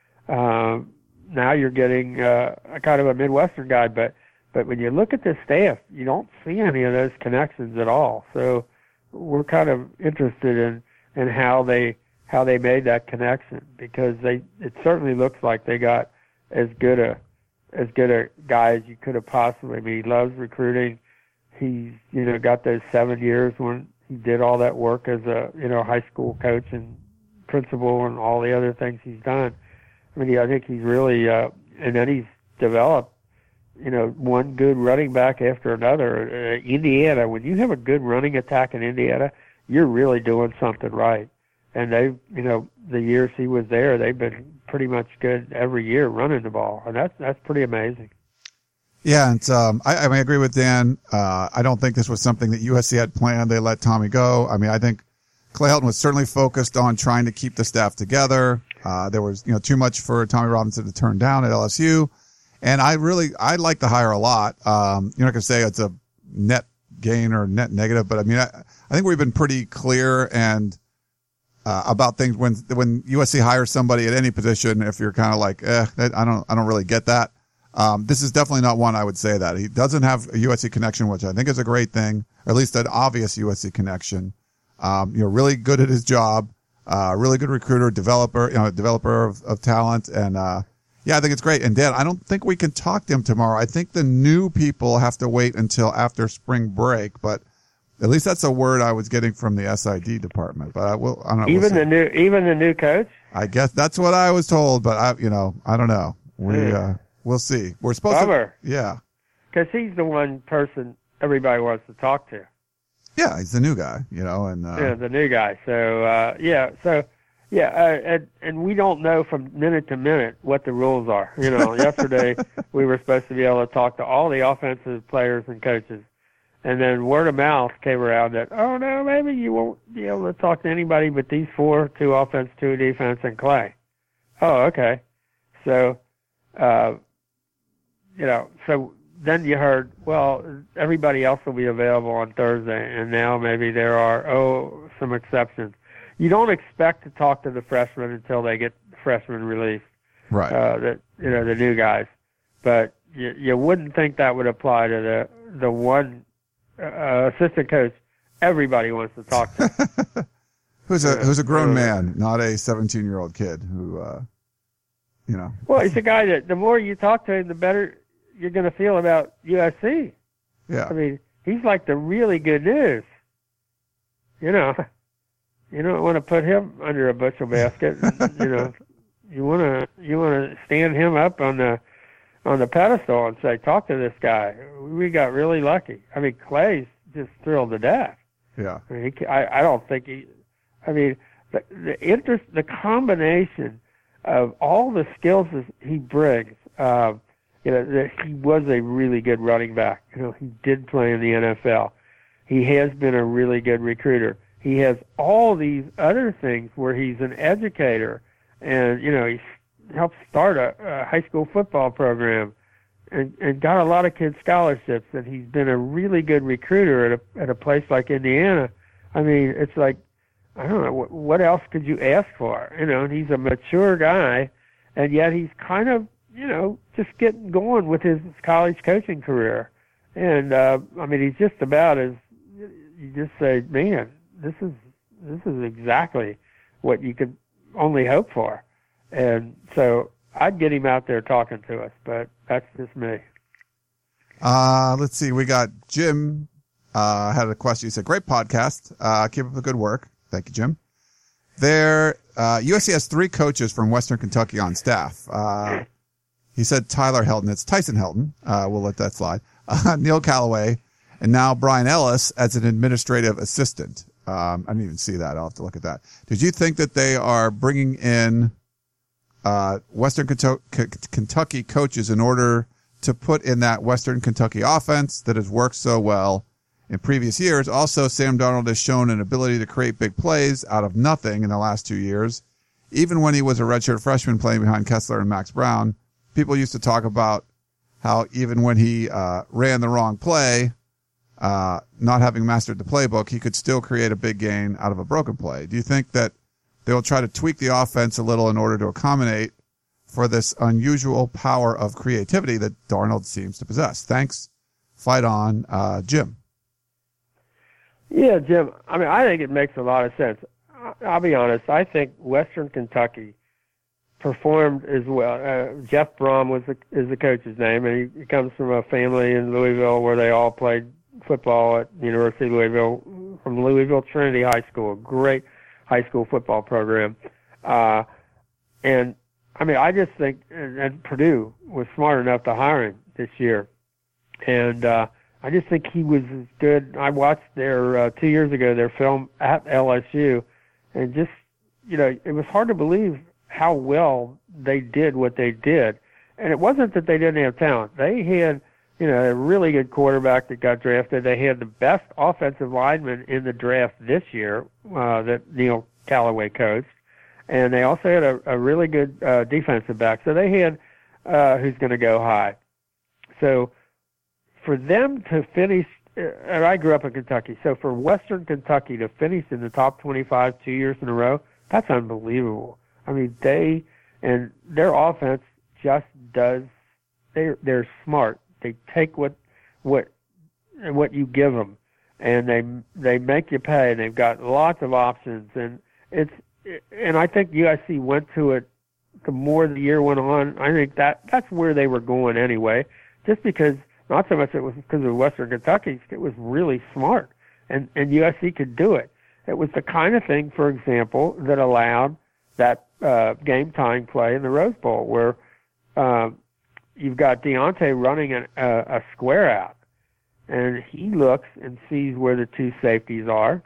Um, now you're getting, uh, a kind of a Midwestern guy, but, but when you look at the staff, you don't see any of those connections at all. So we're kind of interested in, in how they, how they made that connection, because they, it certainly looks like they got as good a, as good a guy as you could have possibly. I mean, he loves recruiting. He's, you know, got those seven years when he did all that work as a, you know, high school coach and principal and all the other things he's done. I mean, I think he's really, uh, and then he's developed, you know, one good running back after another. Uh, Indiana, when you have a good running attack in Indiana, you're really doing something right. And they, you know, the years he was there, they've been pretty much good every year running the ball, and that's that's pretty amazing. Yeah, and um, I, I mean, I agree with Dan. Uh, I don't think this was something that U S C had planned. They let Tommy go. I mean, I think Clay Helton was certainly focused on trying to keep the staff together. Uh, there was, you know, too much for Tommy Robinson to turn down at L S U. And I really, I like the hire a lot. Um, you're not going to say it's a net gain or net negative, but I mean, I, I think we've been pretty clear and, uh, about things when, when U S C hires somebody at any position, if you're kind of like, eh, I don't, I don't really get that. Um, this is definitely not one I would say that. He doesn't have a U S C connection, which I think is a great thing, or at least an obvious U S C connection. Um, you know, really good at his job, uh, really good recruiter, developer, you know, developer of, of talent. And, uh, yeah, I think it's great. And Dan, I don't think we can talk to him tomorrow. I think the new people have to wait until after spring break, but at least that's a word I was getting from the S I D department. But I will, I don't know. Even we'll the new, even the new coach? I guess that's what I was told, but I, you know, I don't know. We, mm. uh, we'll see. We're supposed Bummer. to, yeah. Because he's the one person everybody wants to talk to. Yeah, he's the new guy, you know, and, uh, yeah, the new guy. So, uh, yeah, so, yeah, uh, and, and we don't know from minute to minute what the rules are. You know, yesterday we were supposed to be able to talk to all the offensive players and coaches. And then word of mouth came around that, oh, no, maybe you won't be able to talk to anybody but these four, two offense, two defense, and Clay. Oh, okay. So, uh, you know, so then you heard, well, everybody else will be available on Thursday, and now maybe there are, oh, some exceptions. You don't expect to talk to the freshmen until they get the freshmen released. right. Uh, the, you know, the new guys. But you, you wouldn't think that would apply to the, the one uh, assistant coach everybody wants to talk to. who's a, Yeah. who's a grown Uh, man, not a seventeen year old kid who, uh, you know. Well, he's a guy that the more you talk to him, the better you're going to feel about U S C. Yeah. I mean, he's like the really good news. You know, you don't want to put him under a bushel basket. You know, you want to you want to stand him up on the on the pedestal and say, "Talk to this guy. We got really lucky." I mean, Clay's just thrilled to death. Yeah. I mean, he, I, I don't think he. I mean, the the interest, the combination of all the skills that he brings. Um, you know, that he was a really good running back. You know, he did play in the N F L. He has been a really good recruiter. He has all these other things where he's an educator, and you know, he helped start a, a high school football program, and, and got a lot of kids scholarships. And he's been a really good recruiter at a at a place like Indiana. I mean, it's like, I don't know, what, what else could you ask for? You know, and he's a mature guy, and yet he's kind of, you know, just getting going with his college coaching career. And, uh, I mean, he's just about as, you just say, man, this is this is exactly what you could only hope for. And so I'd get him out there talking to us, but that's just me. Uh, let's see. We got Jim, uh, had a question. He said, great podcast. Uh, keep up the good work. Thank you, Jim. There, uh, U S C has three coaches from Western Kentucky on staff. Uh, he said Tyler Helton. It's Tyson Helton. Uh, we'll let that slide. Uh, Neil Callaway, and now Brian Ellis as an administrative assistant. Um, I didn't even see that. I'll have to look at that. Did you think that they are bringing in, uh, Western Kentucky coaches in order to put in that Western Kentucky offense that has worked so well in previous years? Also, Sam Darnold has shown an ability to create big plays out of nothing in the last two years. Even when he was a redshirt freshman playing behind Kessler and Max Brown, people used to talk about how even when he uh, ran the wrong play, uh, not having mastered the playbook, he could still create a big gain out of a broken play. Do you think that they'll try to tweak the offense a little in order to accommodate for this unusual power of creativity that Darnold seems to possess? Thanks. Fight on, uh, Jim. Yeah, Jim. I mean, I think it makes a lot of sense. I'll be honest. I think Western Kentucky performed as well. Uh, Jeff Brom was the, is the coach's name, and he, he comes from a family in Louisville where they all played football at the University of Louisville, from Louisville Trinity High School, a great high school football program. Uh, and I mean, I just think, and, and Purdue was smart enough to hire him this year. And, uh, I just think he was as good. I watched their, uh, two years ago, their film at L S U, and just, you know, it was hard to believe how well they did what they did. And it wasn't that they didn't have talent. They had, you know, a really good quarterback that got drafted. They had the best offensive lineman in the draft this year, uh, that Neil Callaway coached. And they also had a, a really good uh, defensive back. So they had uh, who's going to go high. So for them to finish, uh, and I grew up in Kentucky, so for Western Kentucky to finish in the top twenty-five two years in a row, that's unbelievable. I mean, they, and their offense just does, they're, they're smart. They take what, what, what you give them, and they, they make you pay, and they've got lots of options, and it's, and I think U S C went to it the more the year went on. I think that that's where they were going anyway, just because, not so much it was because of Western Kentucky, it was really smart, and, and U S C could do it. It was the kind of thing, for example, that allowed that uh, game-tying play in the Rose Bowl where uh, you've got Deontay running a, a, a square out, and he looks and sees where the two safeties are.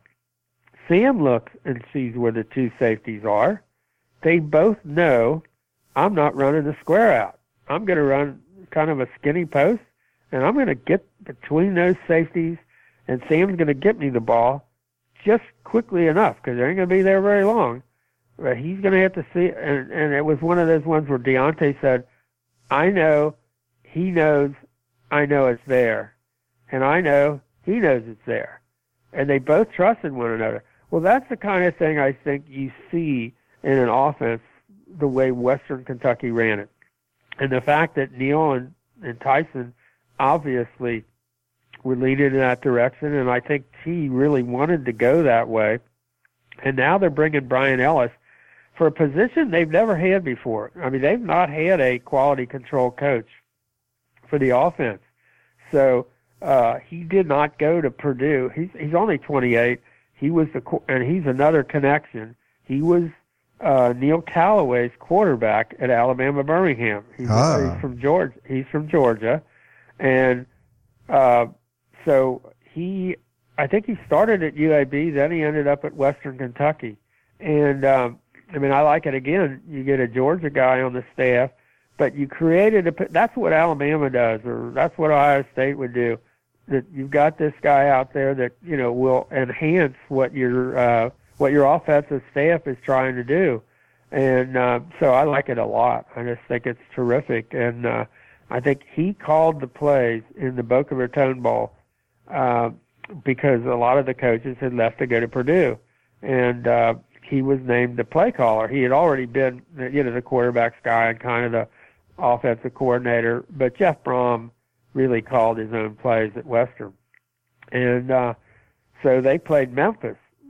Sam looks and sees where the two safeties are. They both know, I'm not running the square out. I'm going to run kind of a skinny post, and I'm going to get between those safeties, and Sam's going to get me the ball just quickly enough because they ain't going to be there very long. But he's going to have to see, and, and it was one of those ones where Deontay said, I know, he knows, I know it's there, and I know he knows it's there. And they both trusted one another. Well, that's the kind of thing I think you see in an offense the way Western Kentucky ran it. And the fact that Neil and, and Tyson obviously were leading in that direction, and I think T really wanted to go that way. And now they're bringing Brian Ellis for a position they've never had before. I mean, they've not had a quality control coach for the offense. So uh, he did not go to Purdue. He's, he's only twenty-eight. He was the, and he's another connection. He was uh, Neil Callaway's quarterback at Alabama Birmingham. He's, ah. he's from Georgia. He's from Georgia, and uh, so he, I think he started at U A B. Then he ended up at Western Kentucky. And um, I mean, I like it again. You get a Georgia guy on the staff, but you created a. That's what Alabama does, or that's what Ohio State would do. That you've got this guy out there that, you know, will enhance what your uh, what your offensive staff is trying to do, and uh, so I like it a lot. I just think it's terrific, and uh, I think he called the plays in the Boca Raton Bowl uh, because a lot of the coaches had left to go to Purdue, and uh, he was named the play caller. He had already been, you know, the quarterback's guy and kind of the offensive coordinator, but Jeff Brom really called his own plays at Western. And uh, so they played Memphis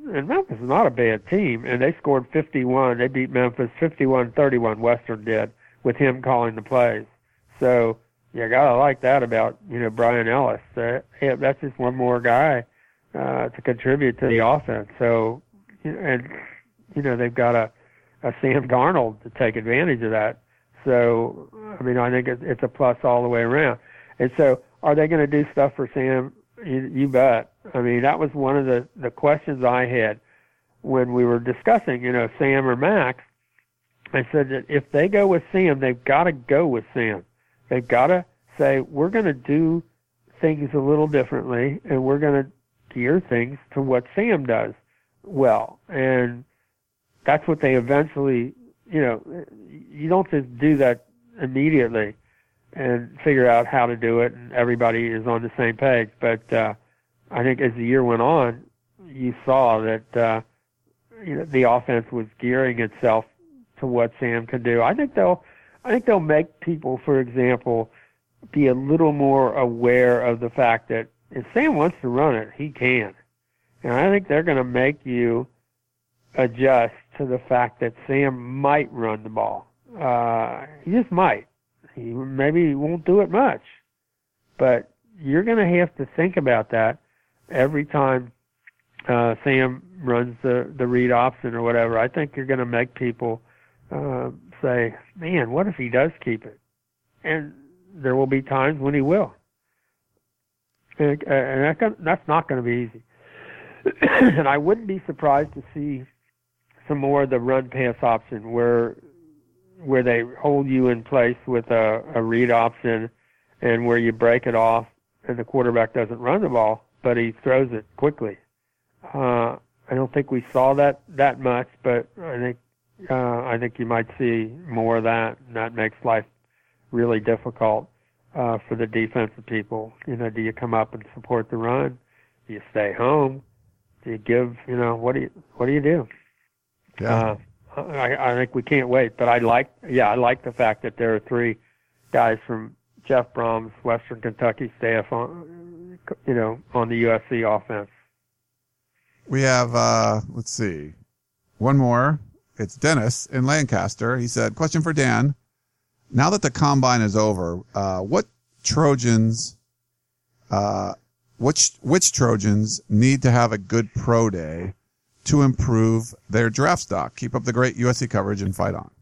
and Memphis is not a bad team, and they scored fifty-one. They beat Memphis fifty-one thirty-one, Western did, with him calling the plays. So you got to like that about, you know, Brian Ellis. Uh, yeah, that's just one more guy uh, to contribute to the offense. So, and, you know, they've got a, a Sam Darnold to take advantage of that. So, I mean, I think it's a plus all the way around. And so are they going to do stuff for Sam? You, you bet. I mean, that was one of the, the questions I had when we were discussing, you know, Sam or Max. I said that if they go with Sam, they've got to go with Sam. They've got to say, we're going to do things a little differently, and we're going to gear things to what Sam does well. And that's what they eventually, you know, you don't just do that immediately and figure out how to do it, and everybody is on the same page. But uh, I think as the year went on, you saw that uh, you know, the offense was gearing itself to what Sam can do. I think they'll, I think they'll make people, for example, be a little more aware of the fact that if Sam wants to run it, he can. And I think they're going to make you adjust to the fact that Sam might run the ball. Uh, he just might. He maybe won't do it much, but you're going to have to think about that every time uh, Sam runs the, the read option or whatever. I think you're going to make people uh, say, man, what if he does keep it? And there will be times when he will. And, and that, that's not going to be easy. And I wouldn't be surprised to see some more of the run-pass option where where they hold you in place with a, a read option and where you break it off and the quarterback doesn't run the ball, but he throws it quickly. Uh, I don't think we saw that that much, but I think uh, I think you might see more of that, and that makes life really difficult uh, for the defensive people. You know, do you come up and support the run? Do you stay home? Do you give? You know, what do you what do you do? Yeah. Uh, I, I think we can't wait, but I like, yeah, I like the fact that there are three guys from Jeff Brom's Western Kentucky staff on, you know, on the U S C offense. We have, uh, let's see, one more. It's Dennis in Lancaster. He said, question for Dan. Now that the combine is over, uh, what Trojans, uh, which, which Trojans need to have a good pro day to improve their draft stock? Keep up the great U S C coverage and fight on.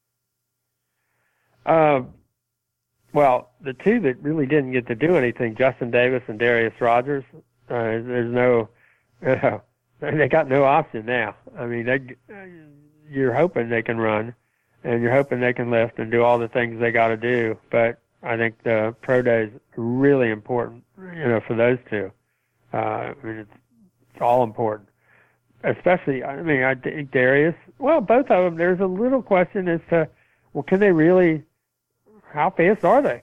Uh, well, the two that really didn't get to do anything, Justin Davis and Darius Rogers, uh, there's no, uh, they got no option now. I mean, they, you're hoping they can run, and you're hoping they can lift and do all the things they got to do. But I think the pro day is really important, you know, for those two. Uh, I mean, it's, it's all important. Especially, I mean, I think Darius, well, both of them, there's a little question as to, well, can they really, how fast are they?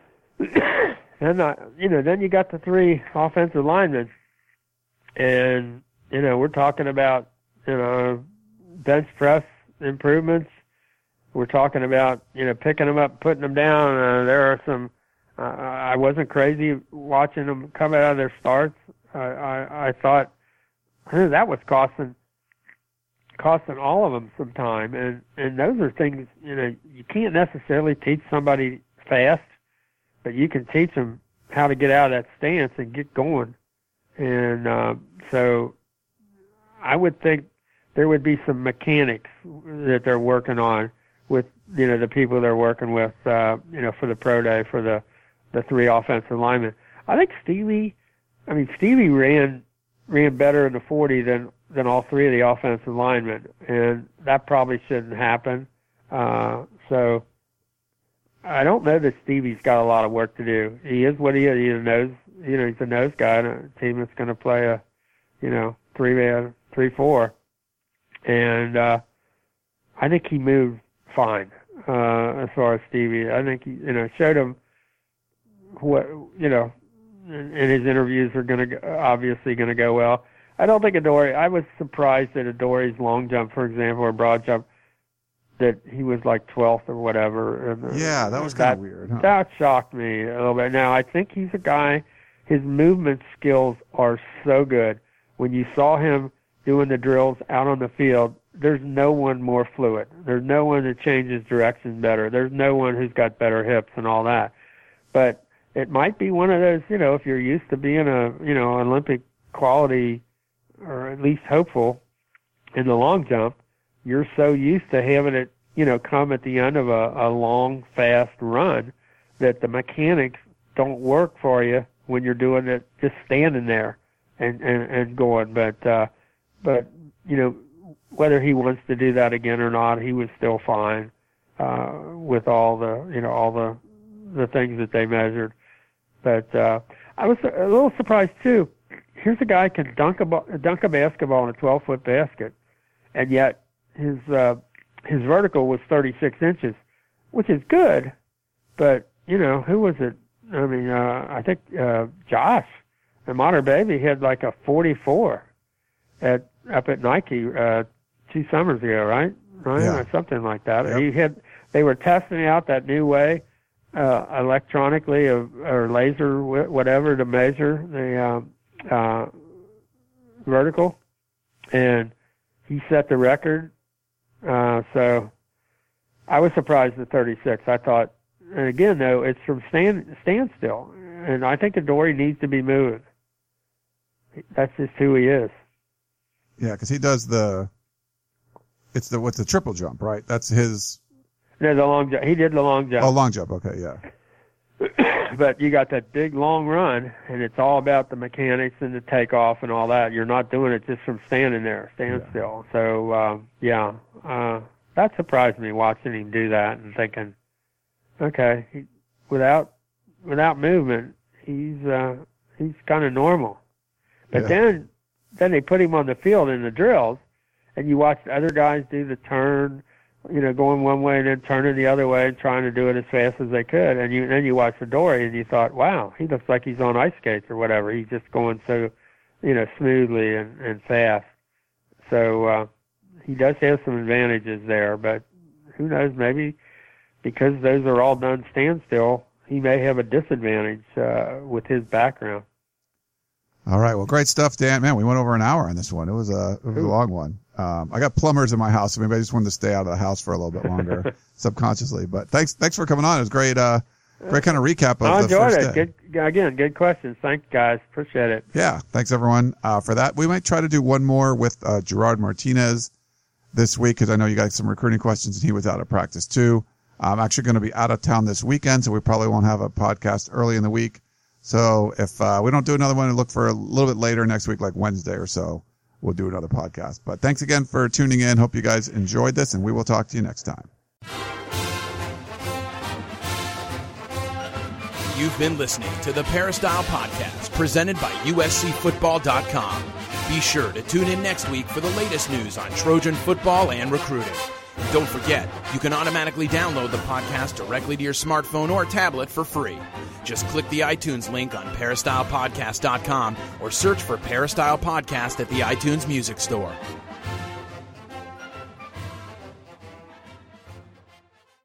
And, uh, you know, then you got the three offensive linemen. And, you know, we're talking about, you know, bench press improvements. We're talking about, you know, picking them up, putting them down. Uh, there are some, uh, I wasn't crazy watching them come out of their starts. I, I, I thought, that was costing costing all of them some time, and and those are things, you know, you can't necessarily teach somebody fast, but you can teach them how to get out of that stance and get going. And uh, so I would think there would be some mechanics that they're working on with, you know, the people they're working with, uh, you know, for the pro day for the the three offensive linemen. I think Stevie, I mean Stevie ran. ran better in the forty than, than all three of the offensive linemen, and that probably shouldn't happen. Uh, so I don't know that Stevie's got a lot of work to do. He is what he is. He's a nose, you know, he's a nose guy in a team that's going to play a, you know, three man, three four, and uh, I think he moved fine uh, as far as Stevie. I think he, you know, showed him what, you know. And his interviews are going to obviously going to go well. I don't think Adoree. I was surprised that Adoree's long jump, for example, or broad jump, that he was like twelfth or whatever. And, yeah, that was kind of weird. Huh? That shocked me a little bit. Now I think he's a guy. His movement skills are so good. When you saw him doing the drills out on the field, there's no one more fluid. There's no one that changes direction better. There's no one who's got better hips and all that. But it might be one of those, you know, if you're used to being a, you know, Olympic quality or at least hopeful in the long jump, you're so used to having it, you know, come at the end of a, a long, fast run that the mechanics don't work for you when you're doing it just standing there and, and, and going. But, uh, but, you know, whether he wants to do that again or not, he was still fine, uh, with all the, you know, all the, the things that they measured. But, uh, I was a little surprised too. Here's a guy who can dunk a, dunk a basketball in a twelve foot basket, and yet his, uh, his vertical was thirty-six inches, which is good, but, you know, who was it? I mean, uh, I think, uh, Josh, the Mater Baby, had like a forty-four at, up at Nike, uh, two summers ago, right? Right? Yeah. Or something like that. Yep. He had, they were testing out that new way, uh, electronically or, or laser, whatever, to measure the, um, uh, vertical. And he set the record. Uh, so I was surprised at thirty-six. I thought, and again, though, it's from stand, standstill. And I think Adoree needs to be moved. That's just who he is. Yeah, because he does the, it's the, what's the triple jump, right? That's his. No, the long jump. He did the long jump. Oh, long jump. Okay, yeah. But you got that big long run, and it's all about the mechanics and the takeoff and all that. You're not doing it just from standing there, stand Yeah. still. So, um, yeah, uh, that surprised me watching him do that and thinking, okay, he, without without movement, he's uh, he's kind of normal. But Yeah. then then they put him on the field in the drills, and you watch the other guys do the turn, you know, going one way and then turning the other way and trying to do it as fast as they could. And you then you watch Adoree and you thought, wow, he looks like he's on ice skates or whatever. He's just going so, you know, smoothly and, and fast. So uh, he does have some advantages there, but who knows, maybe because those are all done standstill, he may have a disadvantage uh, with his background. All right. Well, great stuff, Dan. Man, we went over an hour on this one. It was a, it was a long one. Um, I got plumbers in my house, so maybe I just wanted to stay out of the house for a little bit longer subconsciously. But thanks, thanks for coming on. It was great, uh, great kind of recap of I the enjoyed first it. day. Good, again, good questions. Thanks, guys. Appreciate it. Yeah. Thanks everyone, uh, for that. We might try to do one more with, uh, Gerard Martinez this week, because I know you got some recruiting questions and he was out of practice too. I'm actually going to be out of town this weekend, so we probably won't have a podcast early in the week. So if, uh, we don't do another one, look for a little bit later next week, like Wednesday or so. We'll do another podcast. But thanks again for tuning in. Hope you guys enjoyed this, and we will talk to you next time. You've been listening to the Peristyle Podcast, presented by U S C Football dot com. Be sure to tune in next week for the latest news on Trojan football and recruiting. And don't forget, you can automatically download the podcast directly to your smartphone or tablet for free. Just click the iTunes link on Peristyle Podcast dot com or search for Peristyle Podcast at the iTunes Music Store.